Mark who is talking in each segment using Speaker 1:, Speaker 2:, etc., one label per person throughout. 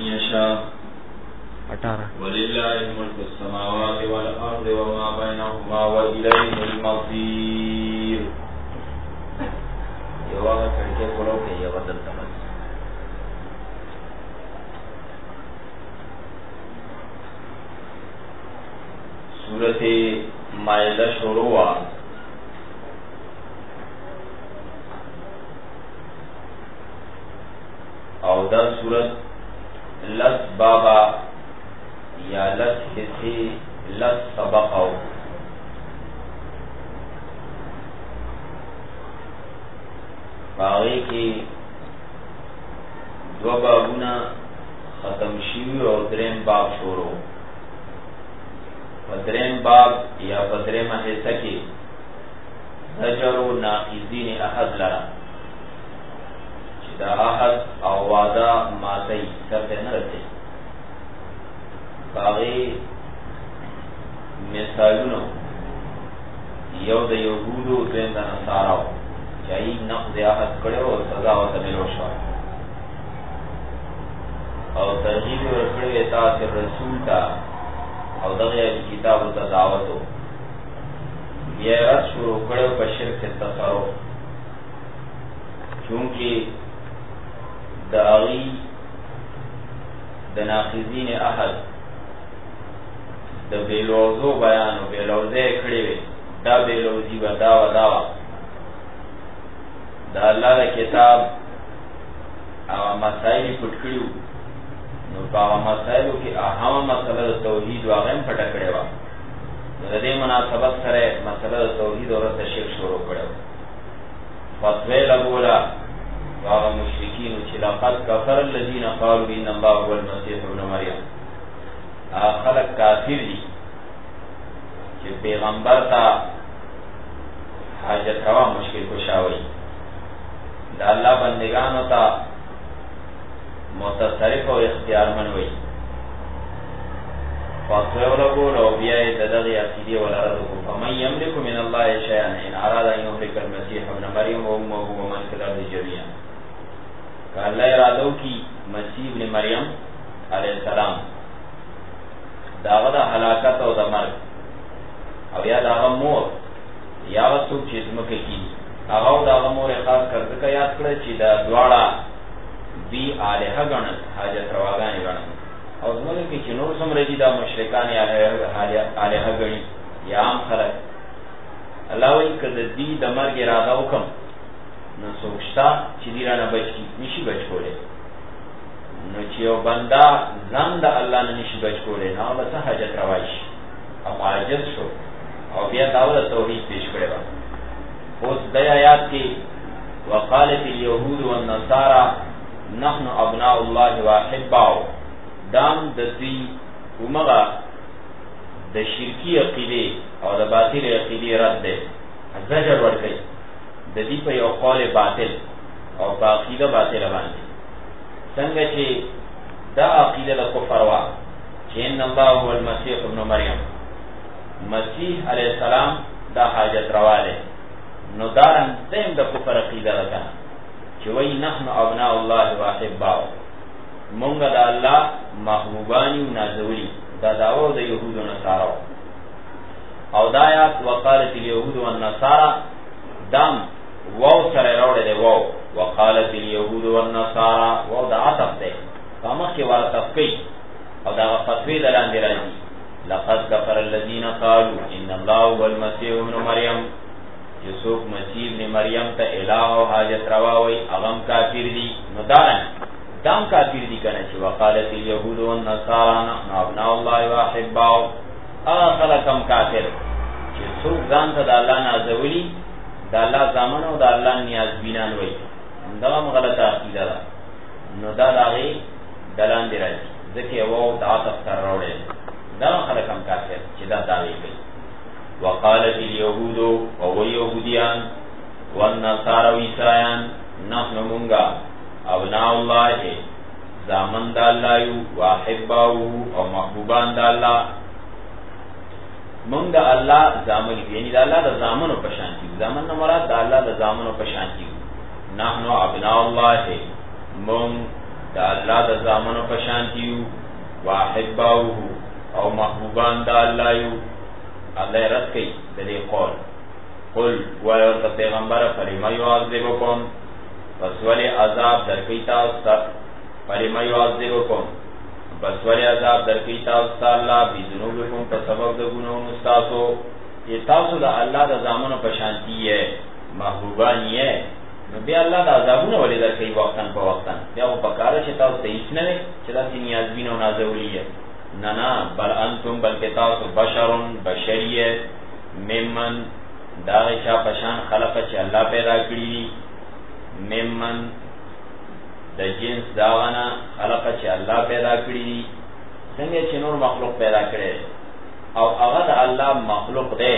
Speaker 1: يشاء
Speaker 2: 18
Speaker 1: ولله ملك السماوات والأرض وما بينهما وإليه المصير.
Speaker 3: یوه کړکۍ کولو کې یوه دلته بس
Speaker 1: سورة مائده شروع وا او دا سورت لس بابا یا لس حصے لس سبقو باغی کی دو بابونا ختم شیوی اور درین باب شروع بدرین باب یا بدرین حصہ کی زجر و ناقضین احد لرا دا احد او وعده ماتی سرته نه رسي باغی مثالونو یو د یهودو دویم د نصاراو چای نقض احد کړو او سزا ورته ملو شو او ترغیب ورکړی اطاعت رسول ته او دغه کتاب ته دعوتو بیا رات شروع کړو په شرک تصرف چونکی داغی دناخذین احد د بیلوزو بیان او بیلوزه کړی وي دا بیلوزی و دا الله د کتاب او مسائل پټ کړیو نو په مسائلو کې اهم مسله د توحید او غیم پټ کړی و د دې مناسبت سره مسله د توحید او د شرک شروع کړو فتوی لګولا واغ مشرکین چې لقد کفر الذين قالوا ان الله هو المسيح ابن مريم خلق کافر دي چې پیغمبر ته حاجت روا مشکل کشاوي د الله بندگانو ته متصرف او اختیارمن وي فتوی لګول او بیا د دغه عقیده ولرد کو فمن يملك من الله شيئا ان اراد ان يهلك المسيح ابن مريم وامه ومن في الارض جميعا اللہ ارادو کی مسیح ابن مریم علیہ السلام داغه د هلاکت او د مرګ او یا داغه مور یا وسو چې زمکه کی هغه داغه مور خاص کړه ځکه یاد کړه چې دا دواړه دی الہ غنل حاجت رواګانی غنل او زموږ کې چې نور څومره دي دا مشرکان یا الہ غنی یا عام خلک الله وی کده دی د مرګ اراده وکم نو سوچتا چې دی رانه بچی نشي بچ کوله نو چې یو بندا ځان د الله نه نشي بچ کوله نو به څه حاجت روایش او عاجز شو او بیا داوله توحید پیش کړو اوس د آیات کې وقالت اليهود والنصارى نحن ابناء الله واحباؤه دام د دې عمره د شرکی عقیده او د باطل عقیده رد ده زجر ورکړي د دې په یو قول باطل او په عقیده باطل باندې څنګه چې دا عقیده د کفر وا چې ان الله هو المسيح ابن مریم مسیح علیہ السلام دا حاجت رواله نو دارن دیم د کفر عقیده راځه چې وای نحن ابناء الله واحباؤه مونږ د الله محبوبانی او نازولی دا داو د يهودو نصارو او دایات وقالت اليهود والنصارى دام واو سره راوړل دی واو وقالت اليهود والنصارى واو د عطف ده قامه کې ورته کوي او دا فتوی دلاندې راځي لقد كفر الذين قالوا ان الله هو المسيح ابن مريم یوسف مسیح ابن مریم ته الہ او حاجت روا وي اغم کافر دي نو دام کافر دي کنه چې وقالت اليهود والنصارى نحن ابناء الله واحباؤه خلقم کافر چې څوک ځان ته د الله نازولي د الله زامن او د الله نیاز بینان وي دا غلطه عقیده ده نو دا دغه دلان دی راځي ځکه وو د عاطف تر راوړل دا خلقم کافر چې دا داوی کوي وقالت اليهود او يهوديان والنصارى عیسایان نحن مونږه ابناء الله زامن د الله یو واحباؤه او محبوبان د الله مونږ د الله زامن یعنی د الله د زامنو په شان دي زامن نه مراد د الله د زامنو په شان دي نحنو ابناء الله مونږ د دا الله د زامنو پشانتیو واحباوه او محبوبان دا الله یو. الله رد کئی دلی قول قل ویورت پیغمبر فلما یعذبکم پس ولی عذاب در کئی تاستا فلما یعذبکم پس ولی عذاب در کئی تاستا اللہ بی ذنوبکم پس سبب دا گناہون استاسو. یہ تاسو دا اللہ دا زامنو پشانتی ہے محبوبانی ہے نو بیا اللہ دا عذابونه ولی در کئی وقتن پا وقتن بیا وہ پکارا چه تاسو تیس نوے چه دا سی نیازبین و نازولی ہے. ننا بل انتم بلکہ تاسو بشرون بشریت ممن داغی چا پشان خلق چه اللہ پیدا کری ممن دا جنس داغنا خلق چه اللہ پیدا کری سنگے چه نور مخلوق پیدا کرے او اغد اللہ مخلوق دے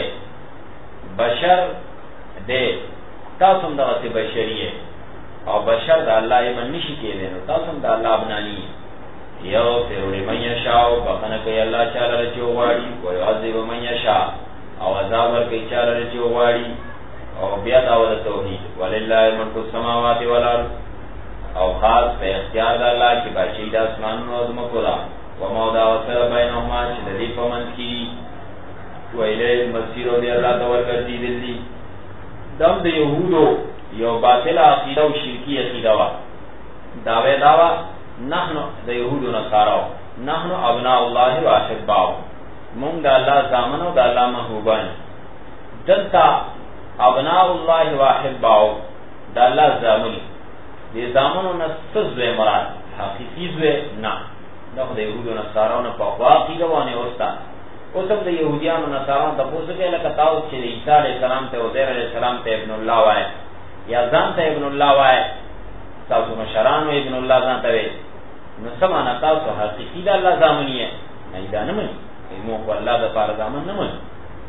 Speaker 1: بشر دے تاسم دا غصی بشریه او بشر دا اللہ ایمن نشی کے دینو تاسم دا اللہ ابنانی یو فیروڑی من یشاو بخنکی اللہ چالا رچو غاڑی ویعذب من یشا او عذاب ورکی چالا رچو غاڑی او بیا دعوت توحید وللہ ملک السماوات والارض او خاص پہ اختیار دا اللہ کی باشید اسمان نوزم کدا ومودا وصل بینہما شددی فمن کی ویلے مسیر و دی اللہ تور کرتی دلی دم د یهودو یو باطل عقیده او شرکی عقیده وا داوی داوا نحنو د یهودو نصارو نحنو ابناء الله و احباؤه مونږ د الله زامن او د الله محبوبان دلتا ابناء الله و احباؤه د الله زامن دي زامنو نسزوی مراد حقیقی زوی نه دغه د یهودو نصارو نه په عقیده باندې اوستا اوسم د یهودیانو نصارانو ته پوښتنه کوي لکه تاسو چې عیسی علیه السلام ته عزیر علیه السلام ته ابن الله وای یا ځان ته ابن الله وای تاسو مشرانو ابن الله ځان ته وای نو سمانا تاسو حقیقي د الله زامنیه نه دا نه مې مو کو الله د پاره زامن نه مې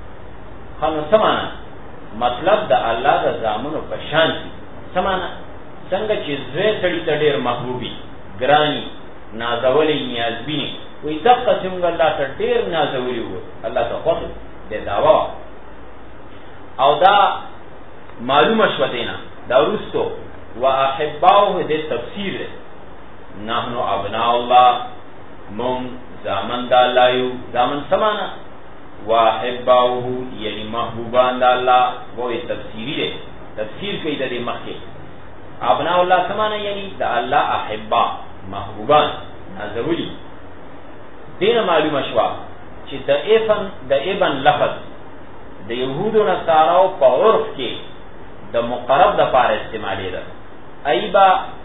Speaker 1: خو سمانا مطلب د الله د زامنو په شان سمانا څنګه چې زوی سړی ته ډېر محبوبي ګرانی نازولې نیازبینی وی دقا څنګه الله ته ډیر نازولی وو الله ته خو دې داوا او دا معلومه شو دینا دا ورستو واحباؤه دې تفسیر نحنو ابناء الله مم زامن د الله یو زامن سمانا واحباؤه یعنی محبوبان د الله وې تفسیری ده تفسیر کوي د دې مخکې ابناء الله سمانا یعنی د الله احبا محبوبان نازولی دین معلومه شوا چې د ابن لفظ د یهودو نصاراو په عرف کې د مقرب د پاره استعمالي ده ایبا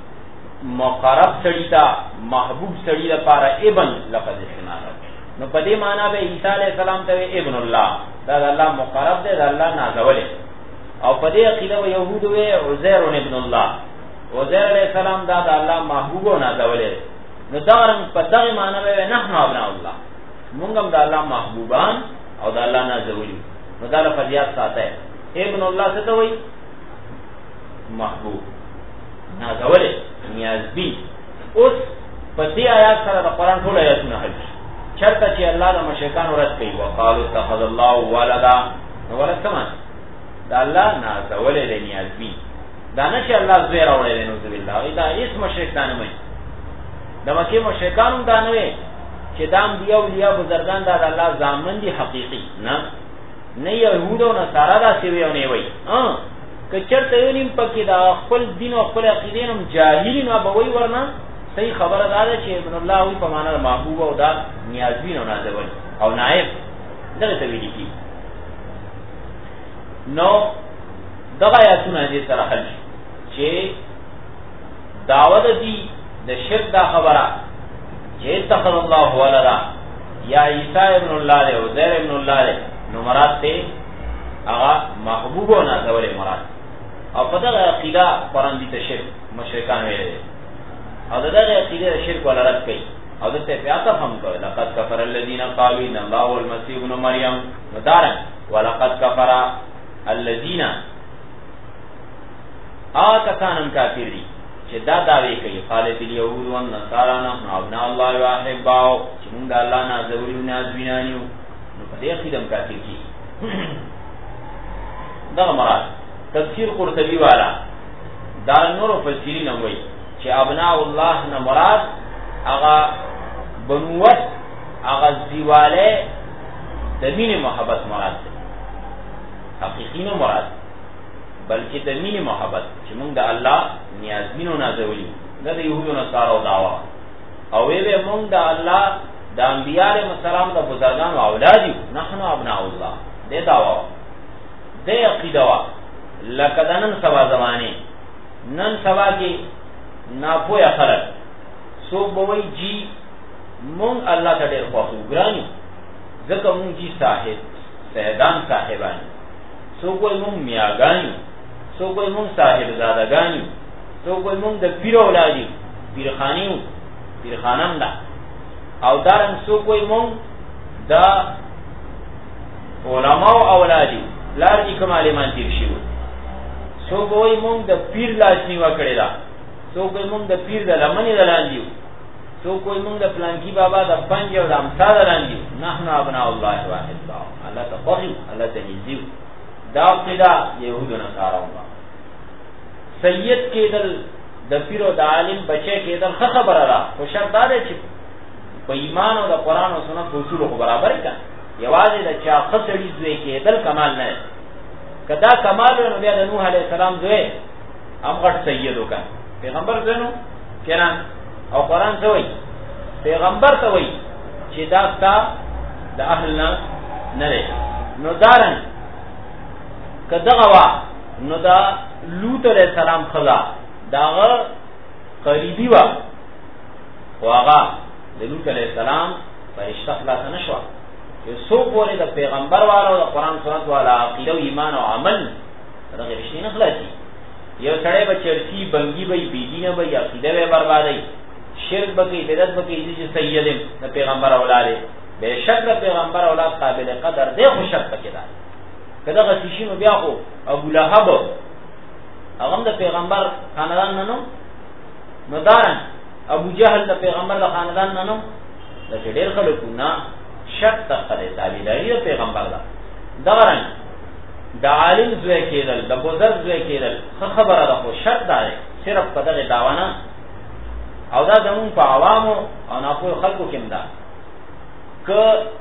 Speaker 1: مقرب سړی ته محبوب سړی لپاره ابن لفظ استعمال نو په دې معنی به عیسی علیه السلام ته ابن الله دا الله مقرب دی دا الله نازولې او په دې عقیده و یهودو وی عزیر ابن الله عزیر علیه السلام دا الله محبوب او نازولې نو دارن په دغه معنی به نحنو ابناء الله مونږ هم د الله محبوبان او د الله نازولي نو دا لفظ یاد ساته ابن الله څه ته وایي محبوب نازولې نیازبی اوس په دې آیات سره د قران ټول آیاتونه حل چرته چې الله د مشرکان ورته کوي وقالو اتخذ الله ولدا نو ولدا سمان دا الله نازولې د نیازبی دا نه چې الله زوی راوړي نو بالله دا هیڅ مشرک نه مې د مکه مشرکانو دا نه وي چې دام دی او لیا بزرگان دا الله زامن دي حقيقي نه يهودو نه سارا دا سی وي نه وي کچرته یو نیم پکې دا خپل دین او خپل عقیده نم جاهلین او بوي ورنه صحیح خبره ده چې ابن الله وي په معنا محبوب او دا نیازبین او نازول او نائب دغه ته ویل کی نو دغه آیاتونه دې سره حل چې دعوت دی د شرک دا خبره چې اتخذ الله ولدا یا عیسی ابن الله له عزیر ابن الله له نو مراد ته هغه محبوب او نازول مراد او په دغه عقیده قرآن دي ته شرک مشرکان ویل او دغه عقیده شرک ولرت کوي او دته پیاته هم کوي لقد كفر الذين قالوا ان الله هو المسيح ابن مريم ودارن ولقد كفر الذين کسانم کافر دي چې دا دعوی کوي قالت اليهود والنصارى نحن ابناء الله واحباؤه چې موږ د الله نازولي او نازوینانیو نو په دې عقیده کافر دي دا مراد تفسیر قرطبی والا دا نور مفسرین وایي چې چې ابناء الله نه مراد هغه بنوت هغه زیواله د مینې محبت مراد دی، حقیقی نه مراد، بلکې د مینې محبت چې موږ د الله نیازمینو نازولي. دا د یهودو نصارو دعوا او وی موږ د الله د انبیاء علیهم السلام د بزرګانو اولاد یو، نحن ابناء الله. دې دعوا د عقیده وا لکه د نن سبا زمانه، نن سبا کې ناپوهه خلک څوک به وایي جی مونږ الله ته ډېر خوښو ګرانو ځکه مونږ جی صاحب سیدان صاحبان، څوک وایي مونږ میاګانو، څوک وایي مونږ صاحب زادګانو، څوک وایي مونږ د پیر اولاد یو، پیرخانیو پیرخانم ده، او دارن څوک وایي مونږ د علماء اولاد یو، لار دې کوم عالمان تیر شوي، څوک وایي مونږ د پیر لاس نیوه کړې ده، څوک وایي مونږ د پیر د لمنې د لاندې یو، څوک وایي مونږ د پلانکی بابا د پنج او د امسا د لاندې یو. نحن ابناء الله واحباء، الله ته خوښ یو، الله ته نږدې یو. دا عقیده یهودو نصارو وه. سید کېدل د پیر او د عالم بچی کېدل ښه خبره ده، خو شرط دا دی چې په ایمان او د قرآن او سنت په اصولو خو برابر کړه. یوازې د چا ښه سړي زوی کېدل کمال نه دی. که دا کمال وی نو بیا د نوح علیه السلام زوی هم غټ سید وکړه، پیغمبر زوی نو که نه. او قرآن څه وایي؟ پیغمبر ته وایي چې دا ستا د اهل نه دی. نو دارن که دغه وه نو دا لوط علیه السلام ښځه د هغه قریبي وه، خو هغه د لوط علیه السلام فرشته خلاصه نه شوه. یو څو پورې د پیغمبر والا او د قرآن سنت والا عقیده او ایمان او عمل دغه رشتې نه خلاصي. یو سړی به چرسي بنګي به بېدینه به عقیده به بربادوي، شرک به کوي، بدعت به کوي، چې سید یم د پیغمبر اولاد دی. بېشک د پیغمبر اولاد قابل قدر دی، خو شرط پکې ده. که دغه شي نو بیا خو ابولهب هغه هم د پیغمبر خاندان نه نو، نو دارن ابو جهل د پیغمبر د خاندان نه نو. داسې ډېر خلک نه، شرط تخته دی، تابعداري د پیغمبر ده. دغه رنګ د عالم زوی کېدل، د بزرګ زوی کېدل ښه خبره ده، خو شرط دا دی صرف په دغې دعوه نه. او دا زمونږ په عوامو او ناپوهو خلکو کې هم ده. که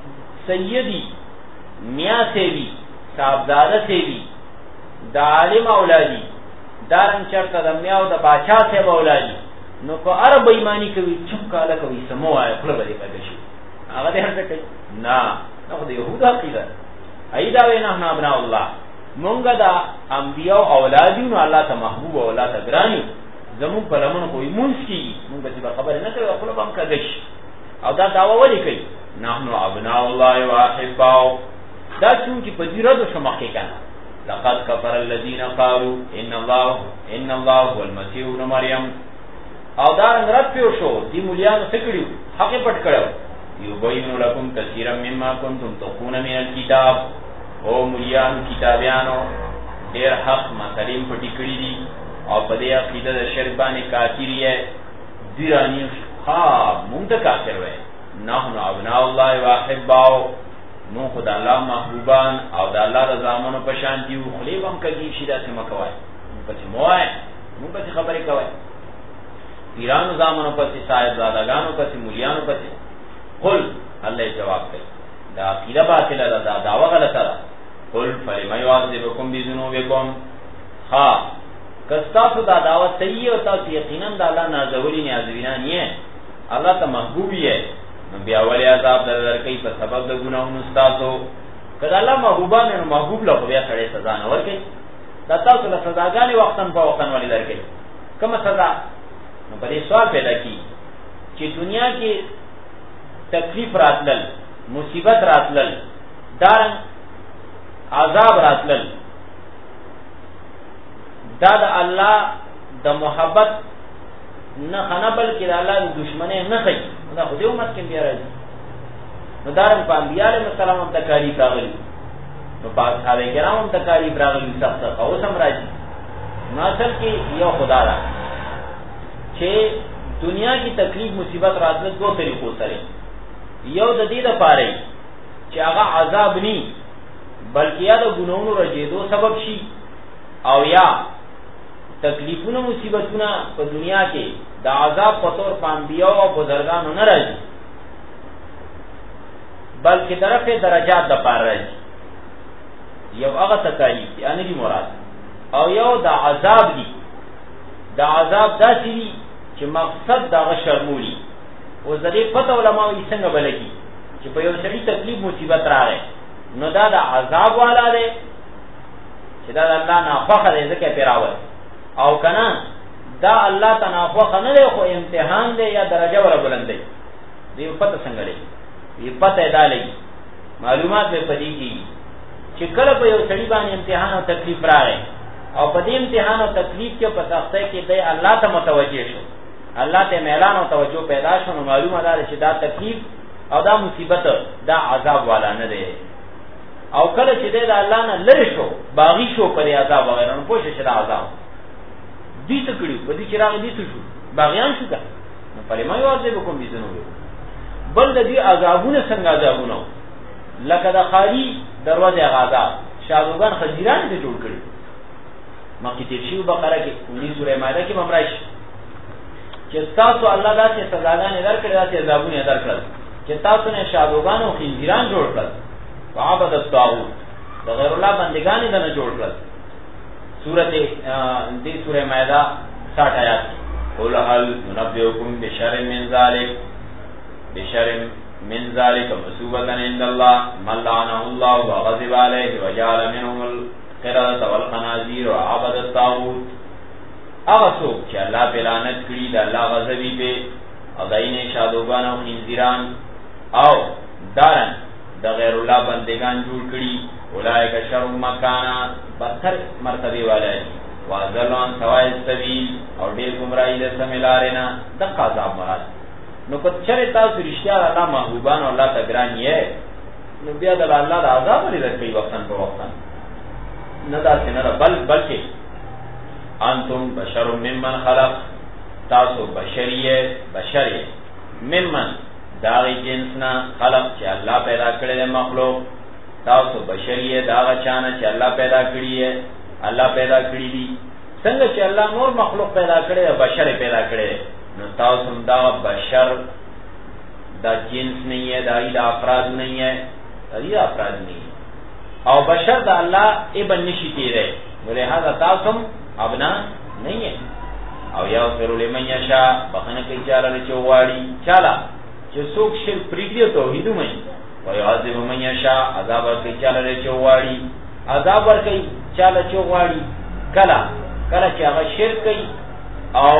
Speaker 1: سیدي میا سیوي صاحبزاده سیوي د عالم اولادي، دارنګ چېرته د میا او د باچا صاحب اولادي، نو که هر بېایماني کوي چپ کاله کوي څه مه وایه، خوله به دې کږه شي، هغه دې هر څه کوي. نه، دا خو د یهودو عقیده ده. ای دا وی نحن ابناء الله، مونږ د انبیاء اولاد یو، نو الله ته محبوب او الله ته ګران یو. زمون په لمن خو مونږ کېږي، مونږ به خبرې نه کوي، خوله به هم کږه شي. او دا دعوه ولې کوي؟ نحن ابناء الله واحباء. دا چونکې په دې ردو شو مخکې که نه، لقد كفر الذين قالوا ان الله هو المسيح ابن مریم. او دا رنګ رد پیو شو، دې مولیانو څه کړي؟ حق یې پټ کړی. یبین لکم کثیرا مما کنتم تخفون من الکتاب. او مولیانو کتابیانو ډېر حق مسلې پټې کړي دي، او په دې عقیده د شرک باندې کافر یې. دوی رانیو ها مونږ ته کافر وایي. نحن ابناء الله واحباء، مونږ خو د الله محبوبان او د الله د زامنو په شان دي. خولې به هم کږي شي، داسې مه کوئ، مونږ پسې مه وایئ، مونږ پسې خبرې کوئ. پیرانو زامنو پسې، صاحبزادګانو پسې، مولیانو پسې. قل، الله جواب کوي دا عقیده باطله ده، دا دعوه غلطه ده. قل فلم یعذبکم بذنوبکم. ها که ستاسو دا دعوه صحیح او تاسو یقینا د الله نازولي نیازبینان یې، الله ته محبوب یې، نو بیا ولې عذاب درکوي په سبب د ګناهونو ستاسو؟ که د الله محبوبان نو محبوب له خو بیا سړی سزا نه ورکوي. دا تاسو له سزاګانې وختن په وختن ولې درکوي؟ کومه سزا؟ نو په دې سوال پیدا کېږي چې دنیا کې تکلیف راتلل، مصیبت راتلل، دارن عذاب راتلل، دا د الله د محبت نښه نه بلکې د الله د دشمنۍ نښه وي. دا خو دې امت کې بیا راځي. نو دارن په انبیاء علیهم السلام هم تکالیف راغلي، نو په اصحاب کرام هم تکالیف راغلي، سخت اوس هم راځي. نو اصل کې یو خدا ده چې دنیا کې تکلیف مصیبت راتلل دو طریقو سره. یو د دې لپاره چې هغه عذاب ني بلکې یا د ګناهونو رجېدو سبب شي، او یا تکلیفونه مصیبتونه په دنیا کې دا عذاب په تور انبیاء او بزرګانو نه راځي بلکې درفه درجات د پاره راځي یو هغه تکالیف یعنی دی مراد او یو دا عذاب دی دا عذاب داسې دی چې مقصد دا شرمولي او زدي پته علماء یې څنګه بلګي چې په یو سړي تکلیف مصیبت راغی نو دا د عذاب والا دی چې دا الله نه خوخه دې ځکه پیراول او کنه دا الله تعالی خوخه نه دی خو امتحان دی یا درجه ور بلند دی دې پته څنګه دی دې پته دا لګي معلومات به پدې کی چې کله په یو سړي باندې امتحان او تکلیف راغی او په دې امتحان او تکلیف کې په تخته کې دی الله ته متوجه شو الله ته اعلان او توجه پیدا شو نو معلومه ده چې دا تکلیف او دا مصیبت دا عذاب والا نه دی او کله چې د الله نه لری شو باغی شو پر عذاب وغیرہ نو پوښښ شدا عذاب دې څه کړی په دې چې راغی دې څه شو باغیان شو کا نو پرې ما یو ځای کوم دي نو بل دې عذابونه څنګه عذابونه لکه د خالی دروازه غازا شاګوغان خزیران دې جوړ کړی مکه تیر شی بقره کې دې سورې مائده کې ممرش چې تاسو الله داسې سزاګانې درکړي داسې عذابونه درکړل چې تاسو نه شاګوغان او خزیران جوړ کړل وعبد الطاغوت د غیر الله بندگان یې نه جوړ کړل سورته دې سورې مائده 60 آیات قل هل ننبئكم بشر من ذلك مصوبة عند الله من لعنه الله وغضب عليه وجعل منهم القردة والخنازير وعبد الطاغوت هغه څوک چې الله په لعنت کړي د الله غضب په او داینه شادوغان او خنزیران او دارن د غیر الله بندگان جوړ کړي اولئک شر مکانا بدتر مرتبه والے واذلون سوای السبیل او ډیر گمراهی د سمیلارنا د عذاب مراد نو کو چرې تاسو رښتیا الله محبوبان او الله تګران یې نو بیا د الله د عذاب لري درکې وختن په وختن نه دا څنګه بلکې انتم بشر ممن خلق تاسو بشریه ممن داغی جنسنا خلق چې الله پیدا کړی دی مخلوق تاسو بشریه داغه چانه چې الله پیدا کړی دی الله پیدا کړی دی څنګه چې الله نور مخلوق پیدا کړی دی بشر پیدا کړی دی نو تاسو دا بشر دا جنس نه یې دا افراد نه یې دا افراد نه او بشر دا الله ابن نشی کېږي ولهدا تاسو ابنا نه یې او یا فرول من یشا بخنه کې چاله چواړي چاله چې څوک شرک پریږدي توحید مې او یعذب من یشا عذاب ورکړي چاله چواړي عذاب ورکړي چاله چواړي کلا چې هغه شرک کوي او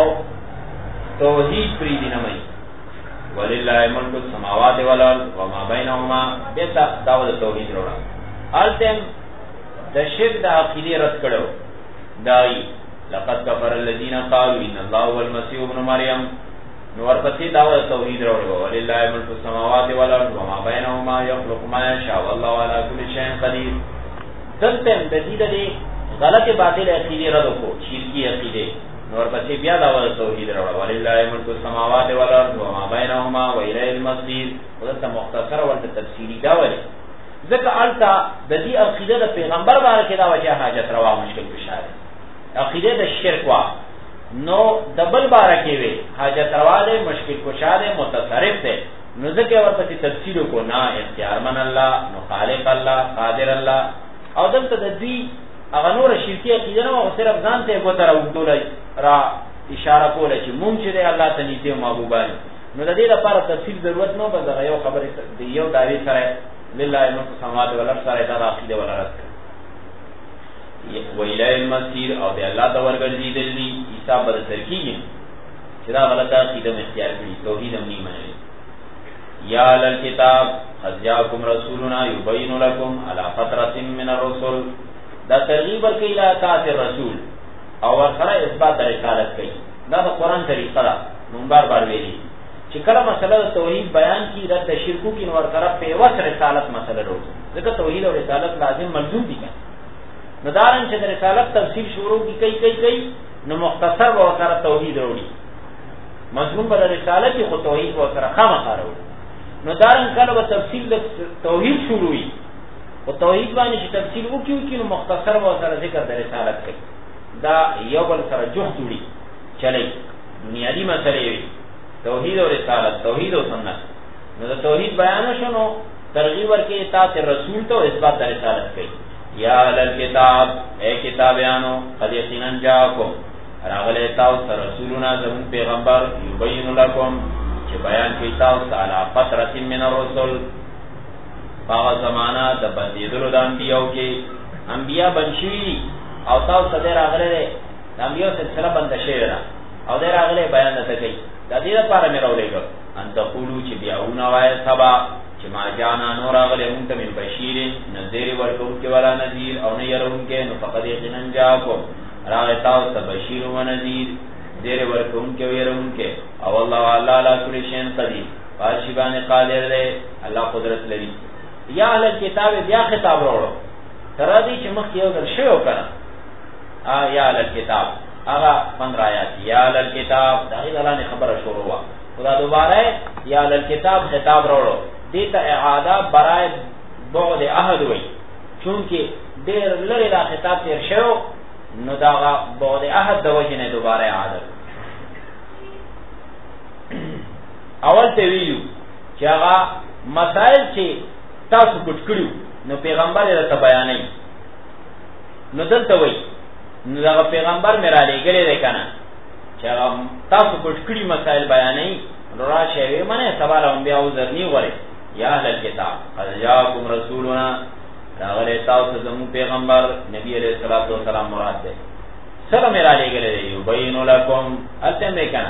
Speaker 1: توحید پریږدي نه مې ولله ملک السماوات والارض وما بينهما بیت داول توحید وروړه التم د شرک د عقیده رد کړو دای لقد كفر الذين قالوا ان الله هو المسيح ابن مريم نور پسې داول توحید وروړه ولله ملک السماوات والارض وما بينهما يخلق ما يشاء والله على كل شيء قدير دلته د دې د غلط باطل عقیده رد کو شرکی عقیده نور پسې بیا داول توحید وروړه ولله ملک السماوات والارض وما بينهما والى المصير ولته مختصر ولته تفصیلی داول ځکه التا د دې عقیده د پیغمبر باندې کې دا وجه حاجت روا مشکل بشاره عقیده د شرک وا نو دبل بارکه وی حاجت روا ده مشکل کشاده متصرف ده نو ځکه ورته تفسیر کو نه اختیار من الله نو خالق الله قادر الله او دلته د دې هغه نور شرکی عقیده نو صرف ځان ته وتر وګدول را اشاره کوله چې مونږ چې الله ته نږدې محبوبان نو د دې لپاره تفصیل ضرورت نه بل یو خبره دی یو داوی سره لله ملک السماوات والارض سره دا عقیده ولرت و الی المصیر او دی الله د ورګرځیدل دي حساب بل ترکیږي چې دا غلطه عقیده اختیار کړي توحید هم نه مني یا الکتاب قد جاءکم رسولنا یبین لكم علی فترة من الرسل دا ترغیب ورکړي لا اطاعت الرسول او ورسره اثبات د رسالت کوي دا د قران طریقه ده مونږ بار ویلي چې کله مسله توحید بیان کی رد شرکو کی نور طرف په وس رسالت مسله وروځي ځکه توحید او رسالت لازم ملزوم دي ندارن چې د رسالت تفصیل شروع کی کوي نو مختصر و سره توحید وروړي مضمون پر رسالت خو توحید و سره خامخا وروړي نو دارن کله و تفصیل د توحید شروعي او توحید باندې چې تفصیل وکیو کی نو مختصر و سره ذکر د رسالت کوي دا یو بل سره جوړ جوړي چلے بنیادی مسئلې وي، توحید او رسالت، توحید او سنت. نو د توحید بیان شونو ترغیب ورکې اطاعت رسول ته او اثبات رسالت کوي. یا اهل الکتاب، اے کتابیانو، قد یقینا جاءکم، راغلی تاسو ته رسولنا زمون پیغمبر، یبین لکم، چې بیان کوي تاسو ته علی فترة من الرسل، هغه زمانہ د بندیدلو د انبیاو کې انبیا بنشي او تاسو ته راغلی دی د انبیاو سلسله بنده شوې ده او دی راغلی بیان درته کوي. د دې لپاره مې راولېږه ان تقولو چې بیاونه وایه سبا چې ما جانا نو راغلی مونږ ته من بشیر نذیر ورکوونکی ولا نذیر او نه يرونکی، نو فقد یقینا جاءکم، راغلی تاسو ته بشیر و نذیر، زیر ورکوونکی او يرونکی، او الله علی کل شیء قدیر، پاشي باندې قادر دی، الله قدرت لري. یا اهل کتاب بیا خطاب وروړو تر دې چې مخ یو ځل شیو کړه. یا اهل کتاب هغه 15 آیات، یا اهل کتاب دا غیرانه خبره شروع وا، خدا دوباره یا اهل کتاب خطاب وروړو، دې ته اعاده برای بعد عهد وای، چونکه ډېر لري دا خطاب تیر شو، نو دا بعد عهد د وجه نه دوباره اعاده. اول ته ویلو چې هغه مسائل چې تاسو پټ کړو نو پیغمبر یې ته بیانې، نو دلته وای نو دا پیغمبر مې را لېږلې ده کنه چې تاسو پټ کړی مسائل بیانې، راشه وي منه سوال هم بیا وزرنی غوري. یا اهل الكتاب قد جاءكم رسولنا، راغلی تاسو زموږ پیغمبر نبی علیہ الصلوۃ والسلام مراد ده، سره مې را لېږلې ده، یبین لکم، الته مې کنه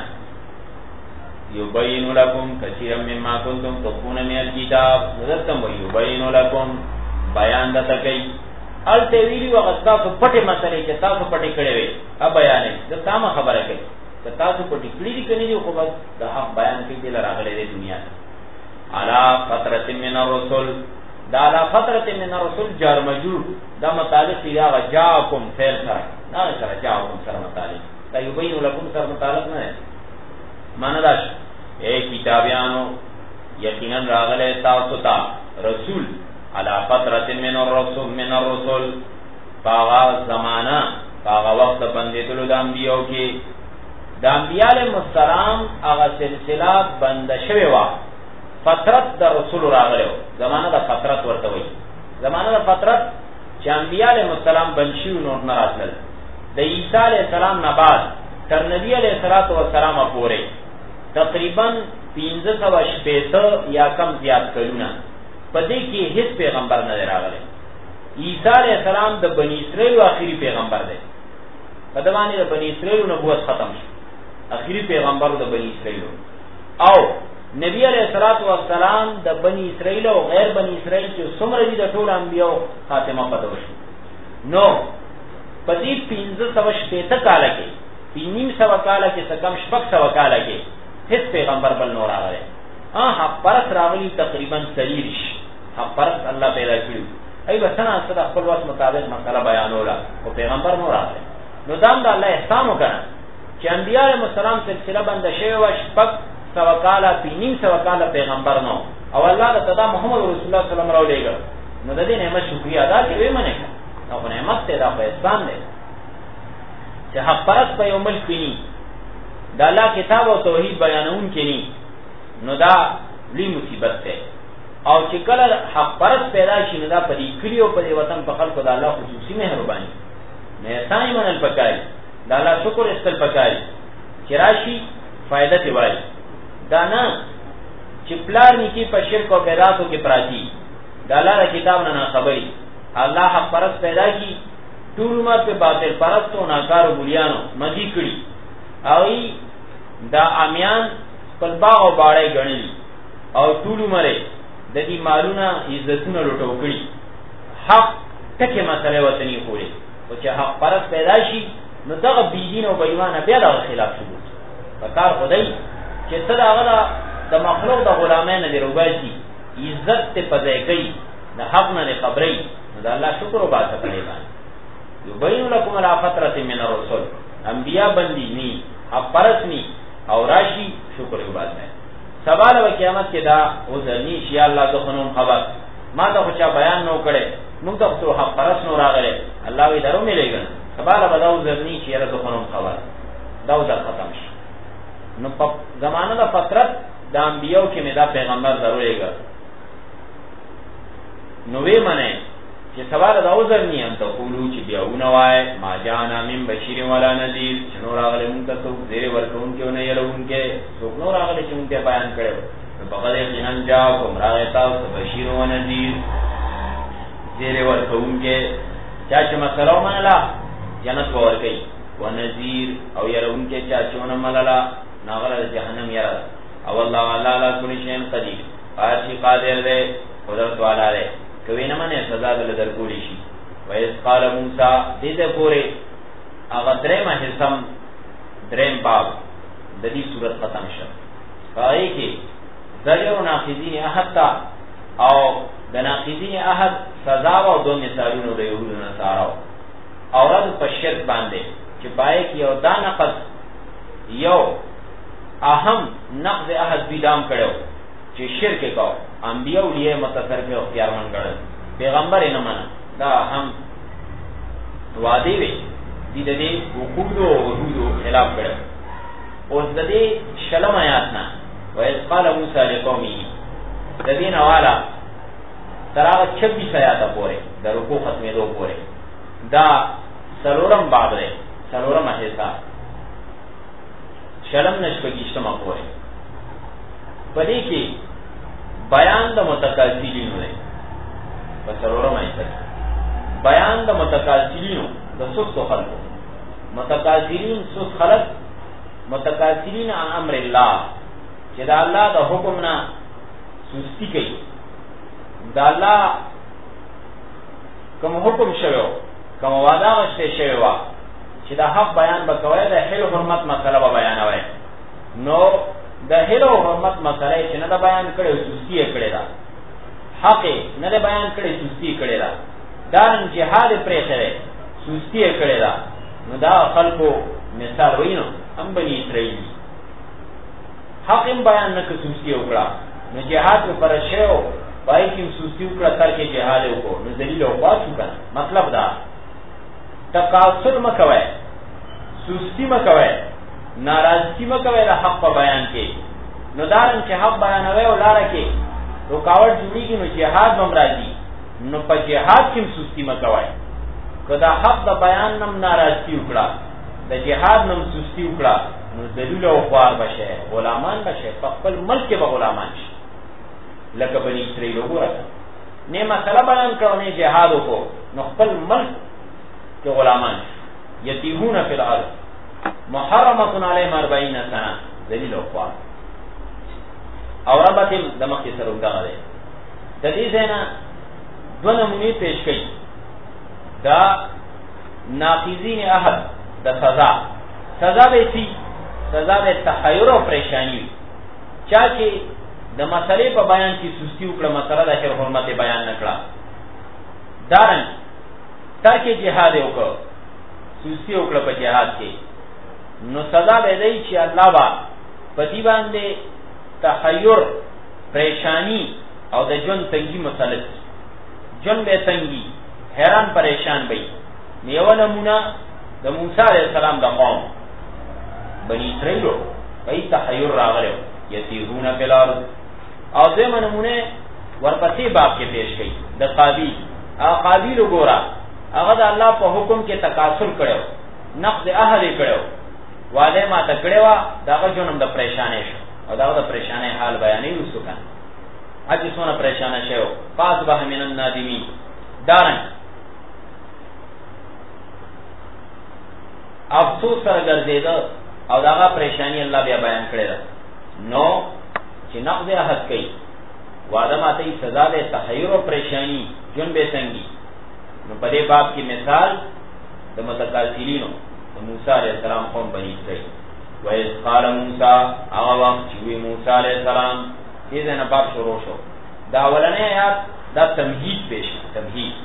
Speaker 1: یبین لکم کثیرا مما کنتم تخفون من الكتاب، نظرتم یبین لکم، بیان دته کوي. الته ویلی وغه تاسو پټه مسلې چې تاسو پټه کړې وي ا بیانې د تاسو خبره کوي، چې تاسو پټه کړې دي کني خو بس د حق بیان کوي د راغلي د دنیا. علا فترة من الرسل، دا علا فترة من الرسل جار مجرور، دا متعلق یا جاءکم فعل سره، دا سره جاءکم سره متعلق، دا یبین لکم سره متعلق نه ده. معنا دا اے کتابیانو یقینا راغله تاسو ته رسول علا فترة من الرسل، باغا زمانہ باغا وقت بندیدلو د انبیاء کې، د انبیاء علیهم السلام هغه سلسله بند شوی و، فترت د رسول راغلو، زمانہ د فترت ورته وي، زمانہ د فترت چې انبیاء علیهم السلام بنشي نور نه راتل، د عیسی علیه السلام نه بعد تر نبی علیه السلام پورې تقریبا 1560 یا کم زیات کلونه پدې کې هیڅ پیغمبر نه راغلی. عیسی علیہ السلام د بنی اسرائیل اخیری پیغمبر دی، په دمانه د بنی اسرائیل نبوت ختم شو، اخیری پیغمبر د بنی اسرائیل، او نبی علیہ الصلوۃ والسلام د بنی اسرائیل او غیر بنی اسرائیل چې څومره دي د ټول انبیو خاتمه پدې وشو. نو پدې 1560 کال کې 300 کال کې څه کم 600 کال کې هیڅ پیغمبر بل نور راغلی. حق پرست راغلی تقریبا سلیریش، حق پرست الله پیدا کړو، ای وسنا صد خپل وس مطابق مسله بیانولا، او پیغمبر نور راغلی. نو دام د الله احسان وکړه چې انبیاء علیهم السلام سلسله بند شوی و، شپږ سوه کاله 300 کاله پیغمبر نو، او الله تعالی محمد رسول الله صلی الله علیه وسلم راولېږه. نو د دې نعمت شکریا ادا کوي منه، نو په نعمت ته دا په احسان دی چې حق پرست په یو ملک کې د الله کتاب او توحید بیانون کې نه، نو دا لوی مصیبت ده. او چې کله حق پرست پیدا شي نو دا په دې کلی او په دې وطن په خلکو د الله خصوصي مهرباني نه سای منل پکای، د الله شکر استل پکای، چې راشي فائدہ دی وای، دا نه چې پلان کې په شرک او بدعاتو کې پراتی، د الله کتاب نه خبري، الله حق پرست پیدا کی، ټول عمر په باطل پرستو ناکارو بولیانو مزي کړی، او دا امیان خپل باغ او باړې غنلی، او ټول عمر د دې مالونه عزتونه لوټو کړی، حق ټکه مسله وطنی خوري، او چې حق پرست پیدا شي نو دغه بيدین او بېمانه بیا د خلاف شوه. پکار خدای چې صدا غلا د مخلوق د غلامانو دی روباسي، عزت ته پځای کوي، د حق نه خبرې، د الله شکر او باسه کوي. یبین لکم علی فترة من الرسل، انبیاء بندی نی، حق پرست نی، او راشی شکر او باسه. سوال و قیامت کې دا وزنی شي الله د خنوم خبر ما ته خو بیان نو کړي، موږ ته خو حق پرست نو راغله، الله وی درو ملګری سوال به دا وزنی شي الله د خنوم خبر دا وځ ختم شي. نو په زمانه د فترت د انبیو کې مې دا پیغمبر ضروريګا نو وی منه چې سوال دا عذر نه ان ته قولو چې بیاونه وای ما جانا من بشیر ولا نذیر چې نور هغه مونږ ته څوک زیر ورکون کې نه يرون کې څوک نور هغه چې مونږ ته بیان کړو په بغیر جنان جاءکم رايتا بشیر و نذیر زیر ورکون کې چا چې مسلو منلا جنت ورکي و نذیر او يرون کې چا چې ونه منلا ناغره جهنم یاره او الله تعالی کل شیء قدیر پاچی قادر دے قدرت والا دے کوي نه منه سزا دل درکولی شي وایس قال موسی دې ته پوره هغه درېمه حصم درېم باب د دې صورت ختم شو پای کې ذریعہ ناقضین احد تا او د ناقضین احد سزا او دو مثالونو د یهودو نصارو اوراد په شرک باندې چې پای کې یو دا نقض یو اهم نقض احد بيدام کړو چې شرک کو انبیاء اولیاء متصرف او اختیارمن کړل پیغمبر یې نه منه دا هم وادي وي د دې وقود او وجود خلاف کړو اوس د دې شلم آیات نه وایس قال موسی لقومه د دې نواله تراغ 26 آیات پورې د رکوع ختمېدو پورې دا سلورم باب دی سلورم حصہ شلم نشپگیشتما پورے پدې کې بیان د متکاسلینو دی بسرورم ایسا بیان د متکاسلینو د سست خلقو متکاسلین سست خلق متکاسلین عن امر الله چې دا الله د حکم نه سستی کوي دا الله کوم حکم شوی کوم وعده واستې شوی وا چې دا حق بیان بکوي د حل حرمت مسله به بیانوي نو د حل حرمت مسله چې نه بیان کړي سستی کړي دا حق نه بیان کړي سستی کړي دا دارن جهاد پرې کړي سستی کړي دا نو دا خلکو مثال وینو هم بني اسرائیل حق بیان نه کړي سستی وکړه نو جهاد پر شیو پای کې سستی وکړه تر کې جهاد وکړو نو ذلیل او پاتو کنه مطلب دا تکاسل مکوي سستی مکوي ناراضگی مکوي د حق په بیان کې نو دارن چې حق بیانوي او لار کې رکاوټ جوړیږي نو جهاد هم راځي نو په جهاد کې سستی مکوي کدا حق د بیان نم ناراضگی وکړه د جهاد نم سستی وکړه نو ذلیل او خوار بشه غلامان بشه په خپل ملک کې به غلامان شي لکه بني اسرائیل وګوره نه مسله بیان کړو نه جهاد وکړو نو خپل ملک کہ غلامان یتیمون فی الارض محرمۃ علیہم 40 سنه ذلیل او خوار اور ربتم دمکی سره وګړه ده د دې څنګه دو نمونې پیش کړي دا ناقضین عهد د سزا به سي سزا به تحیر او پریشانی چا چې د مسلې په بیان کې سستی وکړه مسله د شر حرمت بیان نکړه دارن ترک جهاد وکړه سستی وکړه په جهاد کې نو سزا به دی چې الله با پتی باندې تحیر پریشانی او د جون تنګي مسلط جون به تنګي حیران پریشان وي نیو نمونه د موسی علیہ السلام د قوم بنی اسرائیل وای تحیر راغله یتیهون فی الارض او دغه نمونه ورپسې باب کې پیش کړي د قابیل وګورا هغه د الله په حکم کې تکاسل کړو نقض عهد کړو واده ما ته کړو داغه جنم د پریشانې شو او داغه د پریشانې حال بیانې وسوکا اته څونه پریشانه شو فاصبح من النادمین دارن افسوس سره ګرځیدا او داغه پریشانی الله بیا بیان کړی نو چې نقض عهد کوي واده ما ته سزا ده تحیر او پریشانی جن به څنګه نو په دې باب کې مثال د متکاسلینو د موسی علیہ السلام قوم بنی اسرائیل وایس قال موسی هغه وخت چې موسی علیہ السلام دې نه باب شروع شو دا ولنه آیات دا تمهید پیش تمهید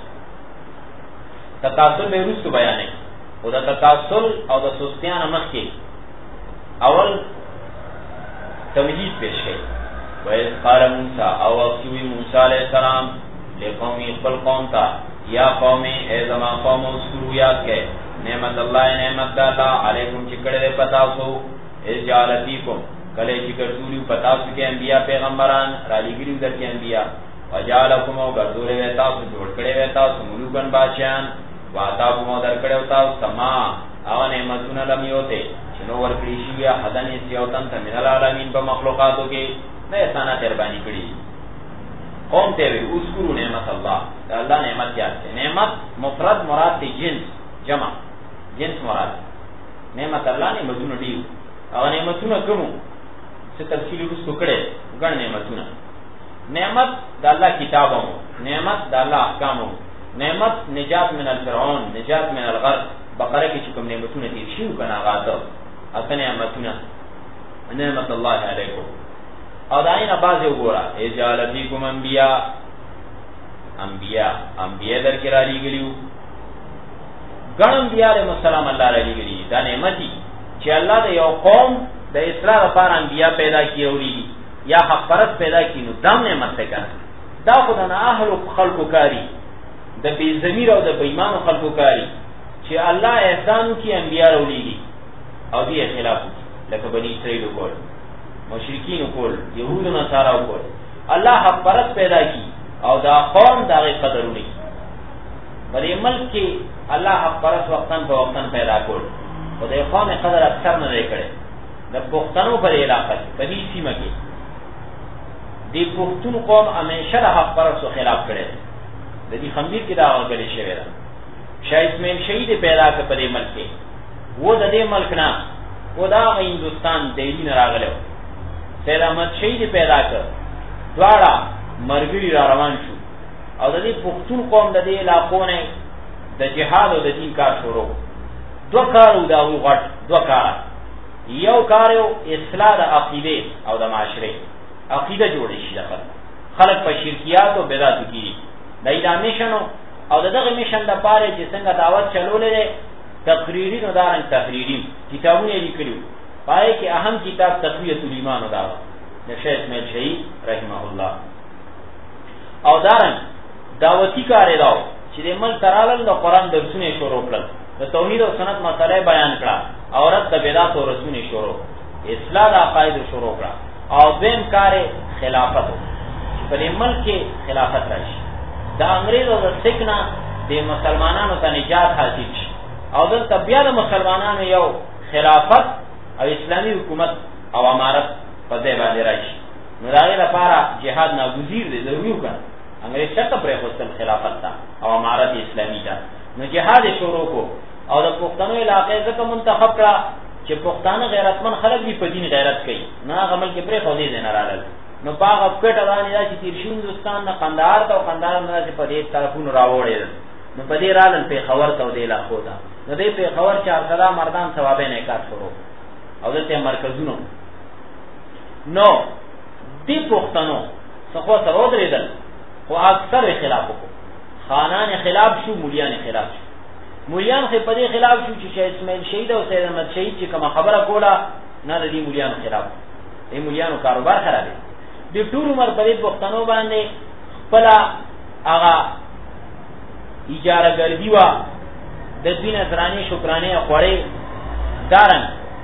Speaker 1: تکاسل به رسو بیانې او دا تکاسل او د سستیان مخکې اول تمهید پیش کړي وایس قال موسی او وخت چې موسی علیہ السلام لقوم خپل قوم ته یا قوم ای زما قوم اذکروا یاد کړئ نعمت الله علیکم چې کړه دې پتا سو اذ جعل فیکم کله چې ګرځولیو پتا سو کې انبیا پیغمبران را لګیلو درته انبیا وجعلکم او ګرځولې وې تاسو جوړ کړې وې تاسو ملوکن بادشاہان واتاکم او درکړې تاسو سما او نعمتونه لم یوته چې نو ورکړي شي حدن سیوتن ته من العالمین په مخلوقاتو کې نه اسانه قرباني کړي قوم ته وی اذکروا نعمت الله الله نعمت یاد کړئ نعمت مفرد مراد دی جنس جمع جنس مراد نعمت الله نه مزونه دی او نعمتونه کوم چې تفصیل وروسته کړي ګڼ نعمتونه نعمت د الله کتابو نعمت د الله احکامو نعمت نجات من الفرعون نجات من الغرق بقره کې چې کوم نعمتونه دي شي کنه غاته اته نعمتونه نعمت الله علیکم او داینه باز وګوره اجال فیکم انبیاء در کې را لګلیو ګڼ انبیاء علیهم السلام الله را لګلی دا نعمتي چې الله د یو قوم د اصلاح لپاره انبیاء پیدا کیوري یا حق پرست پیدا کینو دام نعمت ته کنه دا خدانه اهل خلقو کاری د بی ضمیر او د بېمان خلقو کاری چې الله احسان کی انبیاء ولېږي او دې خلاف لکه بنی اسرائیل کول مشرکین کول يهود و نصارا کول الله حق پرست پیدا کی او دا قوم دغه قدرونه بلې ملک کې الله حق پرست وختن په وختن پیدا کول او د قوم قدر اکثر نه لري د پښتنو په علاقه په دې سیمه کې دی پښتون قوم همیشه حق پرست خلاف کړي د دې خمیر کې دا غلې شوی دا شاه اسماعیل شهید پیدا کړ په دې ملک کې و د دې ملک نه و دا هندستان دلی نه راغلو سید احمد شهید پیدا کړ دواړه مرګري را روان شو او د دې پښتون قوم د دې علاقو نه د جهاد او د دین کار شروع دو کارو دا وغټ دو کار یو کار یو اصلاح د عقیده او د معاشره عقیده جوړې شي خلک په شرکیات او بدعت کې دایدا میشن او دغه میشن د پاره چې څنګه دعوت چلولې تقریری نو دارن تحریری کتابونه لیکلو پای کې اهم کتاب تقویۃ الایمان او دعوت د شیخ اسماعیل شهید رحمه الله او دارن دعوتی کار داو چې د مل ترالل د قران درسونه شروع کړل د توحید او سنت مسله بیان کړه او رد د بدعت او رسونه شروع اصلاح د عقاید شروع کړه او دیم کار خلافت په دې ملک کې خلافت راشي د انګریزو د سکنا د مسلمانانو ته نجات حاصل شي او د طبيعت مسلمانانو یو خلافت او اسلامی حکومت او امارت په ځای باندې راشي نو دغه لپاره جهاد ناگزیر دی ضروري وکړه انګریز شته پرې خپل خلافت ته او امارت اسلامی ته نو جهاد شروع کو او د پښتنو علاقې ځکه منتخب کړه چې پښتانه غیرتمن خلک دی په دین غیرت کوي نه عمل کې پرې خو دې نه راړل نو باغ کټه باندې چې تیر شو هندستان نه قندهار ته قندهار نه چې په دې طرفونو راوړل نو په دې رالل په خبر ته دی لا خدا نو دې په خبر 4 مردان ثوابه نه کار شروع او دته مرکزونو نو دې پښتنو څخه سره درېدل خو اکثر خلاف وکړو خانان خلاف شو مولیان خلاف شو مولیان خو په دې خلاف شو چې شاه اسماعیل شهید او سید احمد شهید چې کوم خبره کوله نه د دې مولیان خلاف دې مولیانو کاروبار خراب دی د ټول عمر په دې پښتنو باندې خپل هغه اجاره ګرځي وا د دین درانه شکرانه خوړې دارن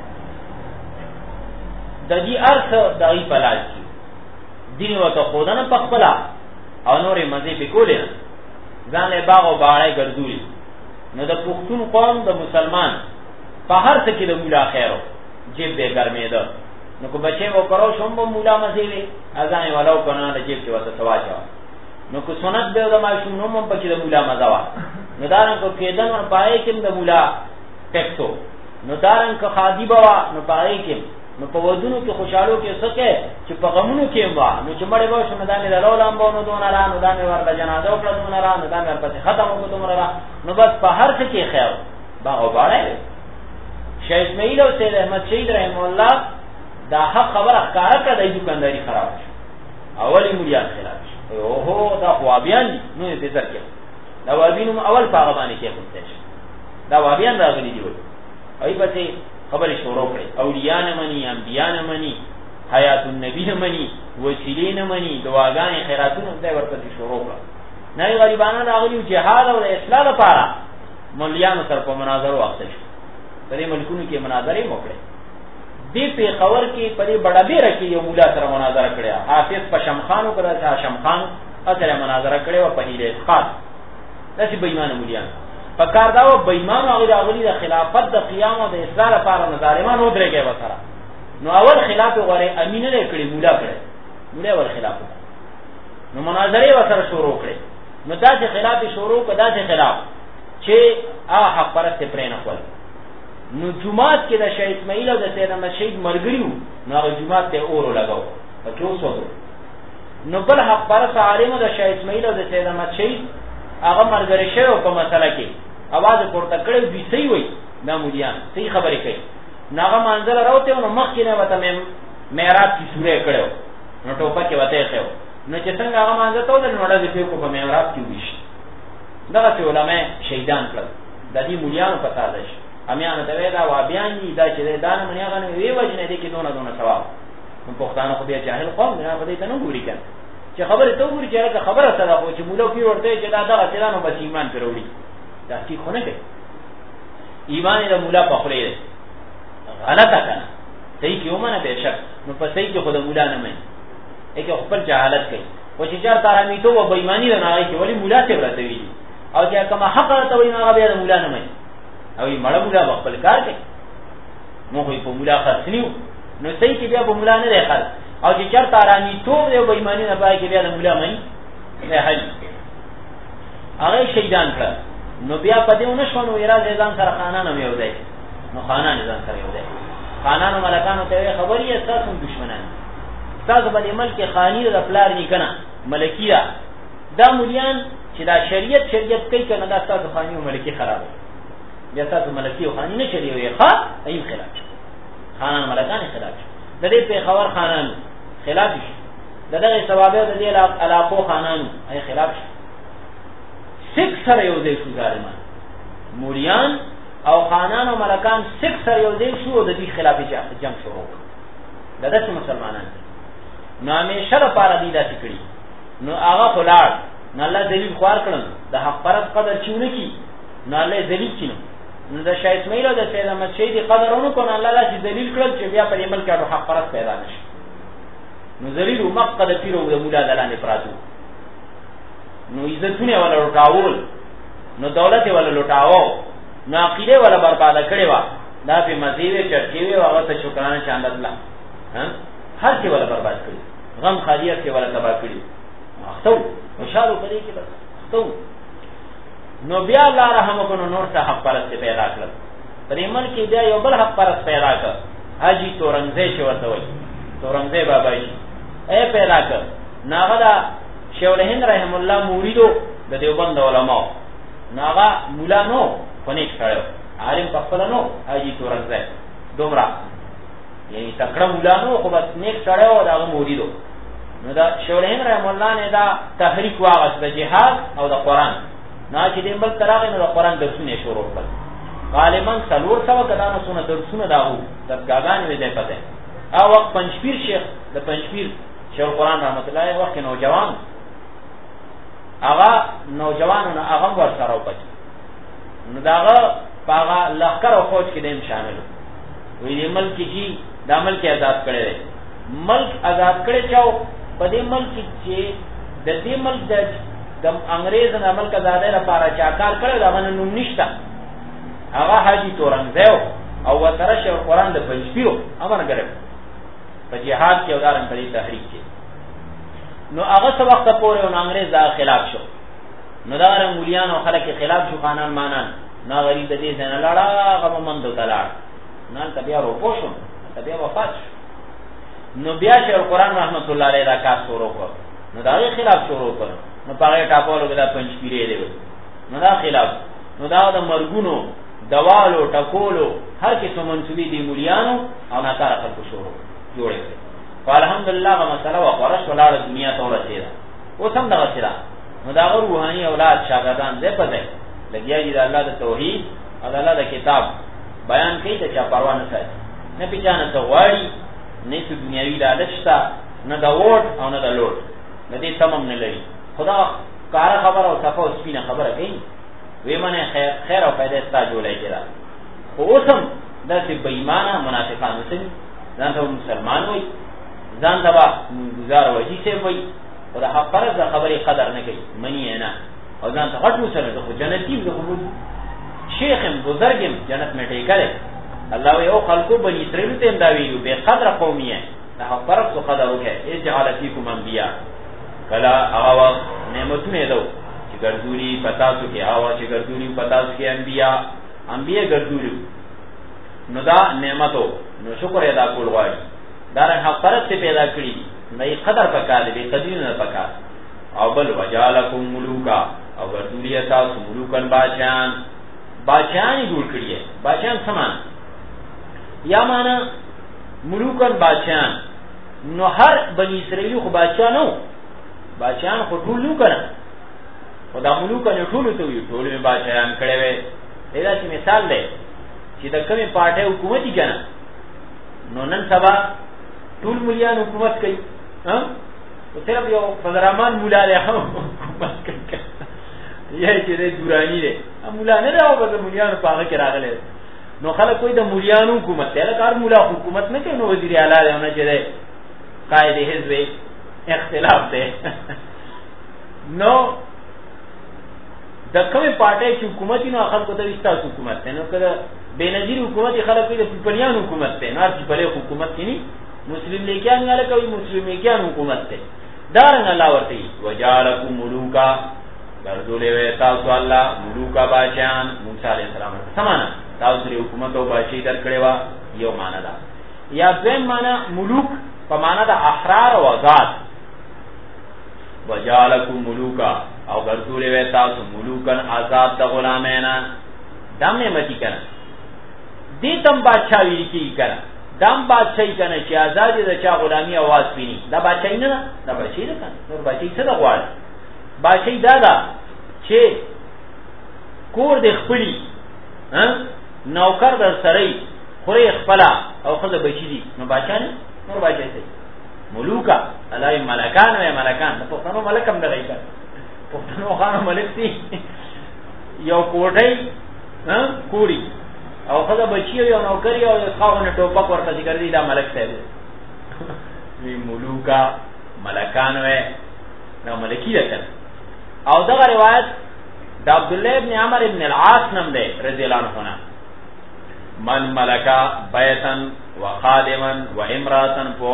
Speaker 1: د دې ارث دای په لاس کې دین وته خودنه په خپل او نورې مزه په کولې ځان له باغ او باړې ګرځولي نو د پښتون قوم د مسلمان په هر څه کې د مولا خیرو جیب دې ګرمېده نو کو بچي و کرو شوم مولا مزه وي اذان ولو کنه د جیب کې وته سواجا نو کو سنت به د ماشوم نو مم پکې د مولا مزه وا نو دارن کو کېدن ور پای کې د مولا ټیکسو نو دارن کو خادي بوا نو پای کې نو په ودونو کې خوشالو کې سکه چې په غمونو کې وا نو چې مړې به شنه دانه له لولم بونو دونه را نو دانه ورته جنازه او کړه دونه را نو دانه ورته ختم وکړو دونه را نو بس په هر څه کې خیر با او باړې شیخ اسماعیل او سید احمد شهید رحم الله دا حق خبر اخکار کړه د دکانداري خراب شو اولی مولیان خلاف شو اوهو دا خوابیان نو دې ځکه دا وابینم اول پاغه باندې کې پوښتنه شي دا وابیان راغلي دی وای ای پته خبر شروع کړي اولیاء نه مني انبیاء نه مني حیات النبی نه مني وسیلې نه مني دعاګانې خیراتونه دې ورته شروع کړه نه غریبانو راغلي جهاد او اصلاح لپاره مولیان سره په مناظره وخت شي په دې ملکونو کې مناظره وکړي دی پیښور کې پرې بڑا بیره کې یو مولا سره مناظره کړې، حافظ پشم خانو کړه چې هاشم خان سره مناظره کړې و په هیله خاص داسې بېایمانه مولیان په کار دا و بېایمانه هغه راغلي د خلافت د قیام او د اصلاح لپاره ظالمان و درېږي وسره. نو اول خلاف غره امینه نه کړی مولا کړی، مولا ور خلاف نو مناظره وسره شروع کړي. نو داسې خلاف شروع کړه، داسې خلاف چې حق پرست پرې نه خپل. نو جمعات کې د شیخ اسماعیل او د سید احمد شهید مرګریو نو هغه جمعات ته اور لګاو په 200. نو بل حق پرست عالم د شیخ اسماعیل او د سید احمد شهید هغه مرګری شو په مسله کې आवाज پورته کړو، دوی صحیح وای دا مولیان صحیح خبرې کوي. ناغه منځله راوته نو مخ کې نه وته معراج کی سورې کړو، نو ټوپه کې وته خو نو چې څنګه هغه منځه ته ول نو راځي په کو په معراج کې ویش دغه علماء شهیدان کړل د دې مولیانو په تاسو امیانه ته ویلا و بیان دي دا چې دانه منیا غنه وی وجنه دي کې دونه ثواب. نو پښتانه خو بیا جاهل قوم نه په دې ته نه ګوري کنه چې خبره ته ګوري چې خبره سره خو چې مولا پیر ورته چې دا دغه تلانو بس ایمان پروړي دا کی خو نه کوي. ایمان د مولا په خله دی غلطه کنه صحیح کیو منه به شک نو په صحیح کې خود مولا نه مې یک خپل جهالت کوي او چې چار تارامی ته و بېایمانی نه راغی چې ولی مولا ته ورته وی او چې کما حق ته وی نه بیا مولا نه مې او یې مړ مولا خپل کار کوي. نو خو په مولا خاصنیو نو صحیح کې بیا په مولا نه راخل او چې چار تارامی ته و بېایمانی نه پای کې بیا مولا مې نه حل هغه شهیدان کړ. نو بیا په دې ونه شو نو یرا ځان سره خانان مې ودی، نو خانان ځان سره ودی، خانان ملکانو ته خبري اساسو دشمنان تاسو باندې ملک خانی د پلار نه کنه ملکیه دا مولیان چې دا شریعت کوي کنه دا تاسو خانی او ملکی خراب بیا تاسو ملکی او خانی نه چلی وي ښا ایم خلاف خانان ملکان خلاف د دې په خبر خانان خلاف شي دغه ثوابه د دې علاقو خانان ای خلاف شي. سک سره یو ځای شو ظالمان مولیان او خانان او ملکان سک سره یو ځای شو د دې خلاف جنگ شروع دغه مسلمانان نو همیشه لپاره دی داسې کړي. نو هغه خلاړ نو الله دلیل خوار کړم د حق پرست قدر چونه کی نو الله دلیل کینو نو د شیخ اسماعیل او د سید احمد شهید قدرونو کو الله لاسي دلیل کړل چې بیا په عمل کې حق پرست پیدا نشي. نو دلیل مقصد پیرو د مولا دلانه پراتو نو عزتونه ولا لوټاول نو دولت ولا لوټاو نو عقیده ولا برباد کړي وا دا په مزيده چرچي وي هغه ته شکرانه شان الله هر څه ولا برباد کړي، غم خالیت کې ولا تباہ کړي. اختو مشالو پدې کې بس اختو نو بیا الله رحم وکړو نور څه حق پرست پیدا کړل. پرې مل کې بیا یو بل حق پرست پیدا کړ حاجی تورنګزه چې ورته وایي تورنګزه بابا یې پیدا کړ. ناغدا شیخ الهند رحم الله مریدو د دیوبند علماء ناغا مولا نو پنیک کړو عالم خپل نو حاجی تورنګزه دومره یعنی تکړه مولا نو خو بس نیک چړیو دا مریدو. نو دا شیخ الهند رحم الله نه دا تحریک واغس د جهاد او د قران نه چې د بل تراغ نه د قران درسونه شروع کړل. غالبا 300 کدانو سونه درسونه داو د غاغان وې ده پته او وخت پنځپیر شیخ د پنځپیر شیخ القران رحمت الله وخت نوجوان هغه نوجوانونو هغه ور سره وپچ نو داغه هغه لخر او فوج کې دیم شامل وي د ملک کی د ملک آزاد کړي ملک آزاد کړي چاو په دې ملک چې د دې ملک د انګريز نه ملک آزادۍ لپاره چا کار کړی دا باندې نوم نشته. هغه حاجی تورنګزه او وتره شیخ القران د پنځپیرو امر کړو په جهاد کې او دارن په تحریک کې. نو هغه څو وخت پورې نو انګريز دا خلاف شو نو دا رنګ مولیان او خلک خلاف شو قانون مانن نا غریب دې څنګه لاړه هغه مند وتلاړ نن تبیا روپو شو تبیا وفات شو. نو بیا شیخ القران رحمت الله علیه دا کار شروع کړ نو دا خلاف شروع کړ نو پاره ټاپولو دا پنځپیرې دی نو دا خلاف نو دا د مرګونو دوالو ټکولو هر کیسه منسوبي دي مولیانو او ناکار خلکو شروع جوړې کړې. الحمدلله هغه مسله وقرش ولاړه دنیا ته ورسېده اوس هم دغه سره نو دا روحاني اولاد شاګردان دې پته لګیا دي د الله د توحید او د الله د کتاب بیان کوي ته چا پروا نه کوي نه پیچانه ته غواړي نه څه دنیوي لالچ تا نه دا ووټ او نه دا لوټ نه دې تمام نه لري. خدا کار خبر او صفه سپینه خبره کوي وی منه خیر او فائدې ستا جوړای کړه خو اوسم داسې بېایمانه منافقان وسني ځان ته مسلمان وای ځان ته گزار وجی سے وای او دا حق پرز خبرې قدر نه کوي منی نه او ځان ته غټ مسلمان ته جنتی زه شیخم بزرگم جنت میں ٹیکرے اللہ وی او خلقو بنی اسرائیل تے انداویلو بے قدر قومی ہے نحو فرق سو قدر ہو گئے اس جعالتیکم انبیاء کلا آغا نعمتونے دو چی گردوری پتاسو کے آغا چی گردوری پتاسو کے انبیاء گردوری نو دا نعمتو نو شکر ادا کول غاری دارن حق فرق سے پیدا کری نئی قدر پکا دے بے قدرین پکا او بل وجالکم ملوکا او گردوری اتاسو ملوکن باچان باچان ہی جوڑ کری ہے باچان سمان یا مانا ملوکن باچان نو ہر بنی اسرائیلی خو باچان ہو باچان خو ٹھول نو کرن خدا ملوکن ٹھولو تو ہوئی ٹھول میں باچان کڑے ہوئے ایدا چی مثال دے چی دا کمی پارٹے حکومتی کنا نو نن سبا ٹھول ملیان حکومت کئی تو صرف یو فضرامان مولا لے حکومت کئی یہ چې د دورانی دی مولا نه راو به مولیانو په هغه کې راغلی نو خلک کوئی د مولیانو حکومت دی کار مولا حکومت نه کوي نو وزیر اعلی دی نه چې دی قائد حزب اختلاف دی نو د کومې پارټۍ چې حکومت نو خلکو ته وستا حکومت دی نو کله بے نظیر حکومت خلک کوي د پیپلیان حکومت دی نار چې بلې حکومت کینی مسلم لیکان نه کوي مسلم لیکان حکومت دی دارن الله ورته وجالکم ملوکا گردولے وے تاسو اللہ ملوکا باچان موسیٰ علیہ السلام سمانا تاسو ری حکومت و باچی در کڑے وا یو مانا دا یا دویم مانا ملوک پا مانا دا احرار و آزاد وجالکم ملوکا او گردولے وے تاسو ملوکن آزاد دا غلامینا دام نعمتی کنا دیتم بادشاہی کی کنا دام بادشاہی کنا چی آزادی دا چا غلامی آواز پینی دا بادشاہی نا دا بادشاہی نا نور بادشاہی صدا غوار بادشاہی دادا چھے کور دے خپلی نوکر در سرائی خوری خپلا او خود بچی دی نو بادشاہ نے نور بادشاہ سے ملوکا اللہ ملکان وے ملکان پختنو ملکم دغی کر پختنو خانو ملک تی یو کوٹی کوری او خود بچی یو نوکری او خواهن ٹوپک ورطا ذکر دی دا ملک سے دی ملوکا ملکان وے نا ملکی رکن او دغه روایت دا عبداللہ ابن عمر ابن العاص نم دے رضی اللہ عنہ من ملکا بیتن و خادمن و امراتن پو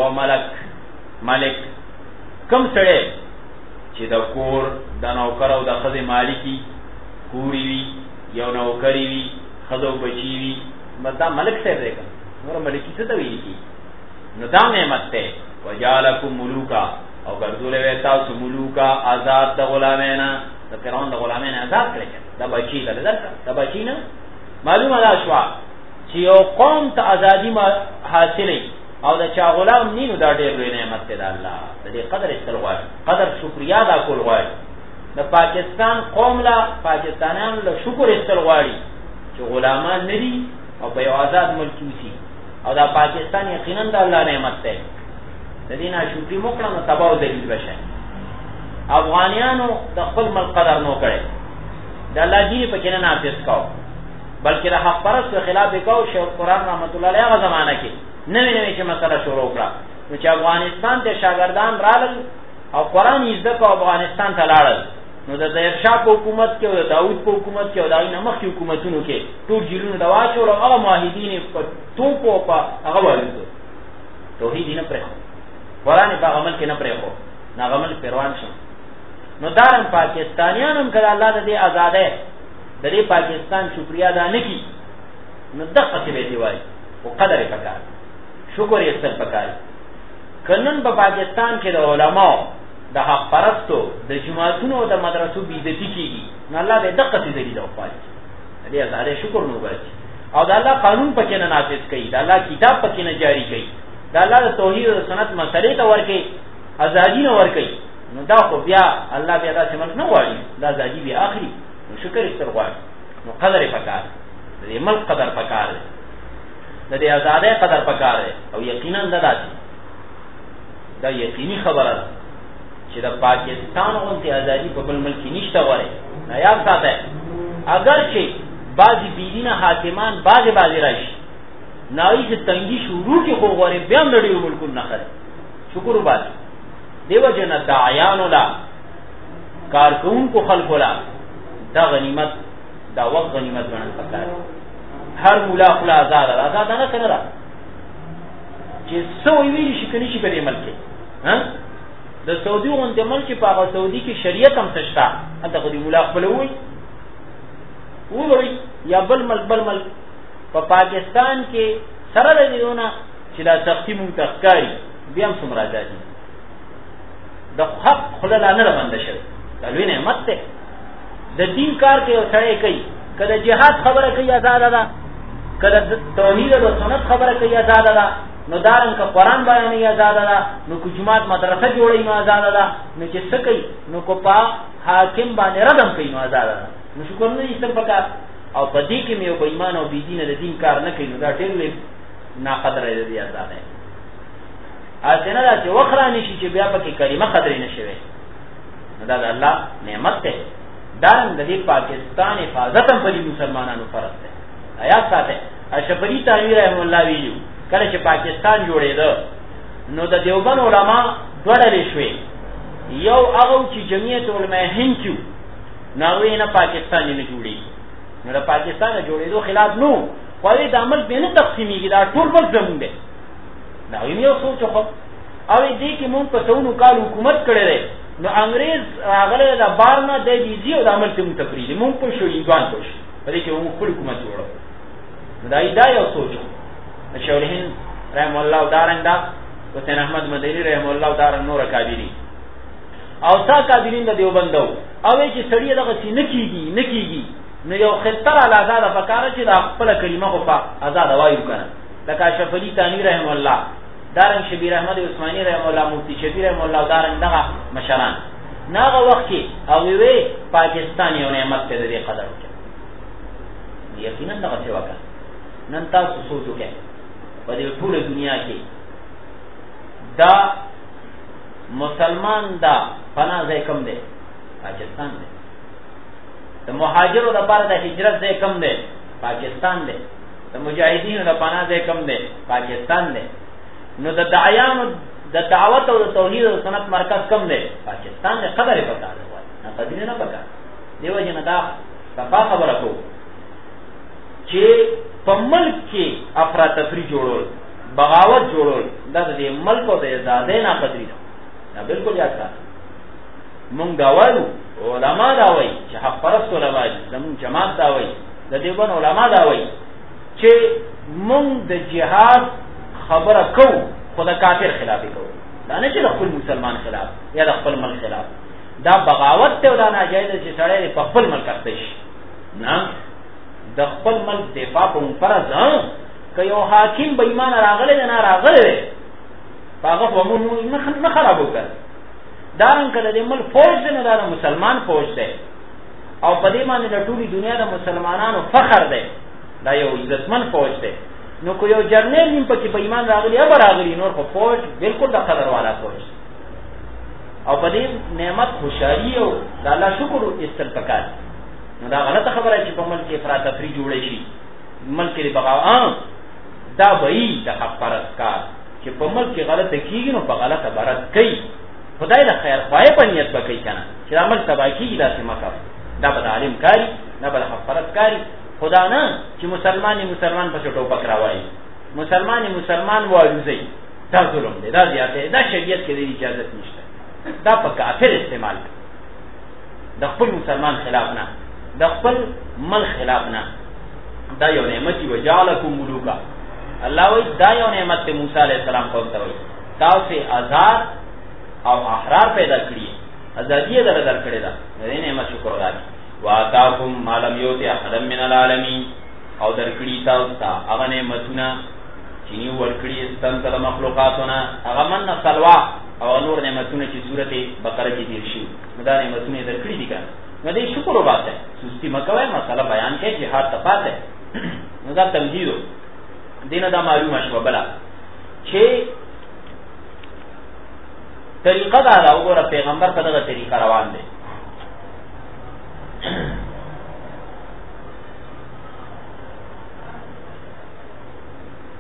Speaker 1: ملک کم سڑے چی دا کور دا نوکر او دا خز مالکی کوری وی یو نوکری وی خزو بچی وی بس دا ملک سے دے کن نور ملکی سے دویلی کی نو دا نعمت تے وجالکم ملوکا او گردولے ویتا سو ملوکا آزاد دا غلامینا دا فرعون دا غلامینا آزاد کرے دا بچی دا دا بچی نا معلوم دا شوا چی او قوم تا آزادی حاصلی او دا چا غلام نینو دا دیر روی نعمت دا اللہ دا دی قدر استلغوار قدر شکریہ دا کلغوار دا پاکستان قوم لا پاکستانیان لا شکر استلغواری چی غلامان ندی او پا یو آزاد ملکوسی او دا پاکستان یقیناً دا اللہ نعمت دا دینا شکری مکرم تباو دلیل بشای افغانیانو دا خپل ملک قدر نو کرے دا اللہ دین پا کنن نافذ کاؤ بلکہ دا حق پرست و خلاف کاؤ شیخ قرآن رحمت اللہ علیہ زمانہ کے نوی نوی چی مسئلہ شروع کرا نوچے افغانستان تے شاگردان رالل او قرآن ازدک افغانستان تا لارل نو دا زیرشاہ پا حکومت کے و دا داود پا حکومت کے و دا این مخی حکومتونو کے تور جلون دا واچو لو اغا معاہدین پا توپو پا اغا والدو توحیدی نپرخو قرآن پا غمل کے نپرے ہو نا غمل پیروان شن نو دارن پاکستانیانم کدا اللہ دا دے آزاد ہے دا دے پاکستان شکریہ دا نکی نو دقا سے بیتی وائی وہ قدر پکار شکر استر پکاری کنن با پاکستان کے دا علماء دا حق پرستو دا جماعتونو دا مدرسو بیدتی کی گی نو اللہ دے دقا سے دلی دا پاکی دا دے آزاد شکر نو باچی او دا اللہ قانون پکی نافذ کئی دا اللہ کتاب پکی جاری کئی دا اللہ دا توحید و سنت مسئلے تا ورکی ازادی نو ورکی نو دا خو بیا اللہ بیا دا سملک نو واری دا ازادی بیا آخری نو شکر استر واری نو قدر پکار دا دی ملک قدر پکار دے دا دی ازادی قدر پکار دے او یقینا دا دا دی دا یقینی خبر ہے چی دا پاکستان اونتی ازادی پا بل ملکی نشتا واری نیاب ساتا ہے اگرچہ بعضی بیدین حاکمان بعضی راشی
Speaker 4: ناوی چې تنګي شروع کې خو غوري بیا نړیو ملکونه نه خره شکر وباسي دیو جن داعیانو لا کارکون کو خلق لا دا غنیمت دا وقت غنیمت ګڼل پکار هر مولا خلا آزاد نه کنه چې سو ویل شي کني شي په دې ملک ها د سعودي غونډه ملک په هغه سعودي کې شریعت هم تشتا انت خو دې مولا خپل وای یا بل ملک په پاکستان کې سره لريونه چې دا سختي مونږ تخکاری بیا هم څومره راځي د حق خلل نه بند شي دا لوی نعمت ده د دین کار کې اوسړې کوي کله جهاد خبره کوي آزاد ده کله توحید او سنت خبره کوي آزاد ده نو دارن کا قرآن بیانې آزاد ده نو کو جماعت مدرسه جوړې نو آزاد ده نو چې څه کوي نو کو پا حاکم باندې ردم کوي نو آزاد ده نو شکر نه یې څه پکا او پدې کې مې په ایمان او بيدینه د دین کار نه کوي نو دا ټول نه قدر دی آزاد ده اځنه دا چې وخره نشي چې بیا پکې کلمه قدر نشي وي دا د الله نعمت ده دا د دې پاکستان حفاظت هم په مسلمانانو فرض ده آیات ساته اشفری تعمیر رحم الله ویلو کله چې پاکستان جوړېده نو د دیوبند علما دوړلې شوې یو هغه چې جمعیت علماء هند کیو ناوی نه پاکستان نه جوړي نو د پاکستان جوړېدو خلاف نو خو دې د عمل به نه تقسیمېږي دا ټول بل زمون ده دا یو سوچ خو او دې کې مونږ په څونو کال حکومت کړی دی نو انګريز هغه د بارنا د دیزي او د عمل ته متفرید مونږ په شو ایوان پوش په دې کې مونږ خپل حکومت جوړو دا یو سوچ شورهن رحم الله دارنده حسین احمد مدنی رحم الله دارن نور کابینی او تا کابینین د دیوبندو او چې سړی دغه سي نکیږي نو یو خطر علی آزاد فکر چې د خپل کلمه خو په آزاد وایو کنه لکه شفلی تانی رحم الله دارن شبیر احمد عثماني رحم الله مفتی شبیر رحم الله دارن دغه مشران ناغه وخت کې او وی پاکستان یو نعمت ته دې قدر وکړي یقینا دغه څه وکړه نن تاسو سوچ وکړئ په دې ټول دنیا کې دا مسلمان دا پناه ځای کم دی پاکستان دی د مهاجرو لپاره د هجرت ځای کم دی پاکستان دی د مجاهدینو د پناه ځای کم دی پاکستان دی نو د داعیانو د دعوت او د توحید او سنت مرکز کم دی پاکستان دی خبره پکا ده وای نه قدرې نه پکا دیو جن دا صفا خبره کو چې په ملک کې افراطفری جوړول بغاوت جوړول دا د ملک او د آزادۍ نه قدرې ده دا بالکل یاد کړه مونږ دا وایو علما دا وایي چې حق پرست علما دي زموږ جماعت دا وایي د دیوبند علما دا وایي چې مونږ د جهاد خبره کوو خدا کافر خلاف کوو دا نه چې د خپل مسلمان خلاف یا د خپل ملک خلاف دا بغاوت ته دا ناجایز چې سړی په خپل ملک اخته شي نه د خپل ملک دفاع په فرض که یو حاکم به ایمان راغلی نه راغلی هغه په موږ نه خراب وکړ دارن کله د ملک فوج نه دا مسلمان فوج دی او په دې باندې د ټولي دنیا د مسلمانانو فخر دی دا یو عزتمن فوج دی نو کو یو جرنیل نیم پکې په ایمان راغلی یا راغلی نور خو فوج بالکل د قدر والا فوج او په دې نعمت خوشالي او د الله شکر استلپکار نو دا غلطه خبره چې په ملک کې افراط تفریح جوړې شي ملک کې بغاوت دا وایي د حق پرست کار چې په ملک کې غلطه کیږي نو په غلطه برت کوي خدای له خیر خوای په نیت وکړي کنه چې عمل تبا کیږي لاسه مکه دا به عالم کاری نه به حق پرست کاری خدا نه چې مسلمان په ټوپک پکراوي مسلمان وایي دا ظلم دی دا زیاته دا شریعت کې د اجازه نشته دا په کافر استعمال د خپل مسلمان خلاف نه د خپل مل خلاف نه دا یو نعمت وجعلکم ملوکا الله وی دا یو نعمت موسی علیہ السلام کو ته وی تاسو آزاد او احرار پیدا کړی ازادي در کړی دا دې نعمت شکر ادا واتاکم ما لم یؤتی احد من العالمین او در کړی تاسو ته هغه نعمتونه چې نیو ورکړي ستاسو د مخلوقاتونه هغه من سلوا او نور نعمتونه چې سورته بقره کې دي شي دا نعمتونه در کړی دي کنه نو دې شکر وباسه سستی مکوای مسله بیان کې جهاد تفاته نو دا تمهید دینه دا معلومه شو بلا چې طریقه دا وګوره پیغمبر په دغه طریقه روان دی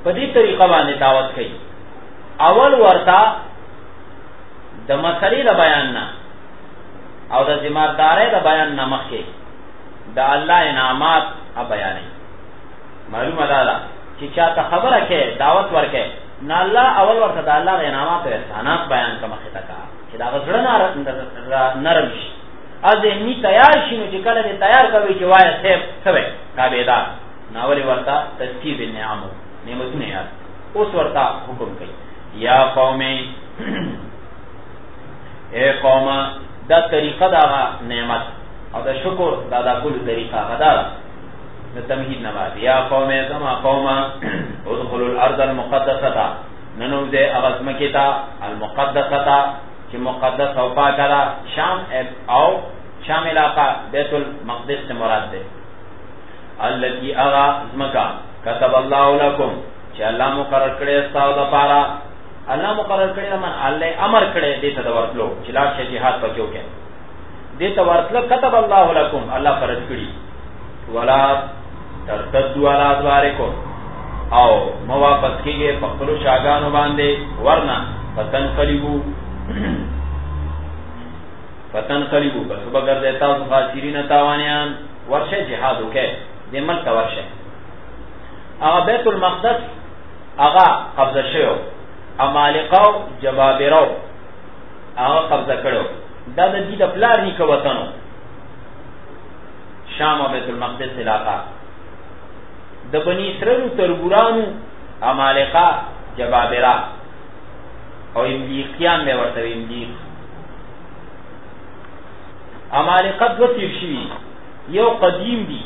Speaker 4: په دې طریقه باندې دعوت کوي. اول ورته د مسلې د بیان نه او د ذمہدارۍ د بیان نه مخکې د الله انعامات بیانوي. معلومه ده چې چاته خبره کې دعوت ورکې نه الله اول ورته د الله د انعامات او احسانات بیان کوي مخې ته کا چې دا غزړه نرم شي از ني تیار شي نو چې کله دې تیار کوي چې وایي سیب سوي تابعدار ناولي ورته تذکیر النعم نعمتونه یاد اوس ورته حکم کوي یا قوم اے قوم دا طریقه دا نعمت او دا شکر دا کل طریقه غدا د تمهید نه بعد یا قوم زما قوم ادخلوا الارض المقدسه ننوزه اغزمکتا المقدسه چې مقدس او پاکه ده شام او شام علاقہ بیت المقدس سے مراد ده التي اغا زمکا كتب الله لكم چې الله مقرر کړی تاسو لپاره الله مقرر کړی من الله امر کړی دې ته ورتلو چې لا شي jihad پکيو کې دې ته ورتلو كتب الله لكم الله فرض کړی ولا ترتدوا على ادباركم او موافق کیږي په خپل شاګانو باندې ورنا فتن قلیبو بس بگر دیتا سو خاسرین تاوانیان ورشه جهادو که دیمن تا ورشه اغا بیت المقدس اغا قبضه شو امالقاو جبابراو اغا قبضه کرو دا دا دی دا پلار نیکو وطنو شام و بیت المقدس علاقہ دا بنی اسرائیل تربورانو امالقا جبابرا او املیقیان میں ورطو املیق امالقت دو تیر شوی یو قدیم دی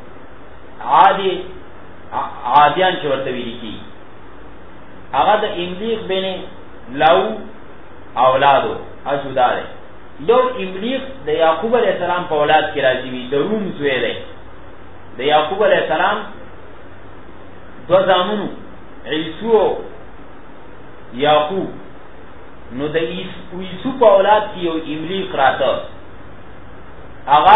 Speaker 4: عادیان چه ورطوی لکی اغا دا املیق بین لو اولادو اجودا ده یو املیق دا یعقوب علیہ السلام پا اولاد کی راجیوی دا روم زوی ده دا یعقوب علیہ السلام دو زامنو عیسو یعقوب نو د عیسو په اولاد کې یو املیق راته هغه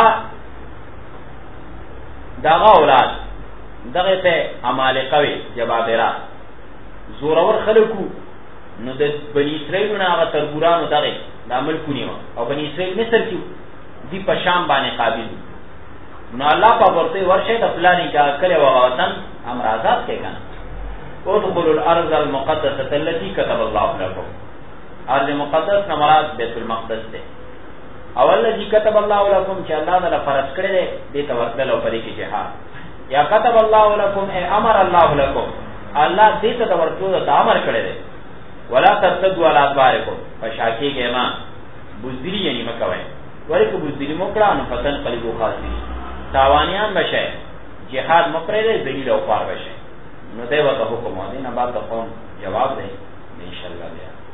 Speaker 4: دغه اولاد دغه ته امالقه وي جبابره زورور خلکو نو د بنی اسرائیل نه هغه تربورانو دغه د عمل کونیو او بنی اسرائیل مصر کې دی په شام باندې قابل نو الله په ورته ورشه د فلانی کا کله وغوتن امر آزاد کې کنه ادخلوا الارض المقدسه التي كتب الله لكم ارض مقدس نمراد بیت المقدس ده اول الذي كتب الله لكم چې الله تعالی فرض کړی دی دې توکل او پرې کې جهاد یا كتب الله لكم اي امر الله لكم الله دې ته ورته د امر کړی دی ولا ترتدوا على ادباركم فشاکی کې ما بوزدلی یعنی مکوي ورکه بوزدلی موکړه نو فتن قلبو خاصي تاوانیان بشه جهاد مپرې دې ذلیل او خوار بشه نو دیو ته حکم دی نه بعد قوم جواب دی ان شاء الله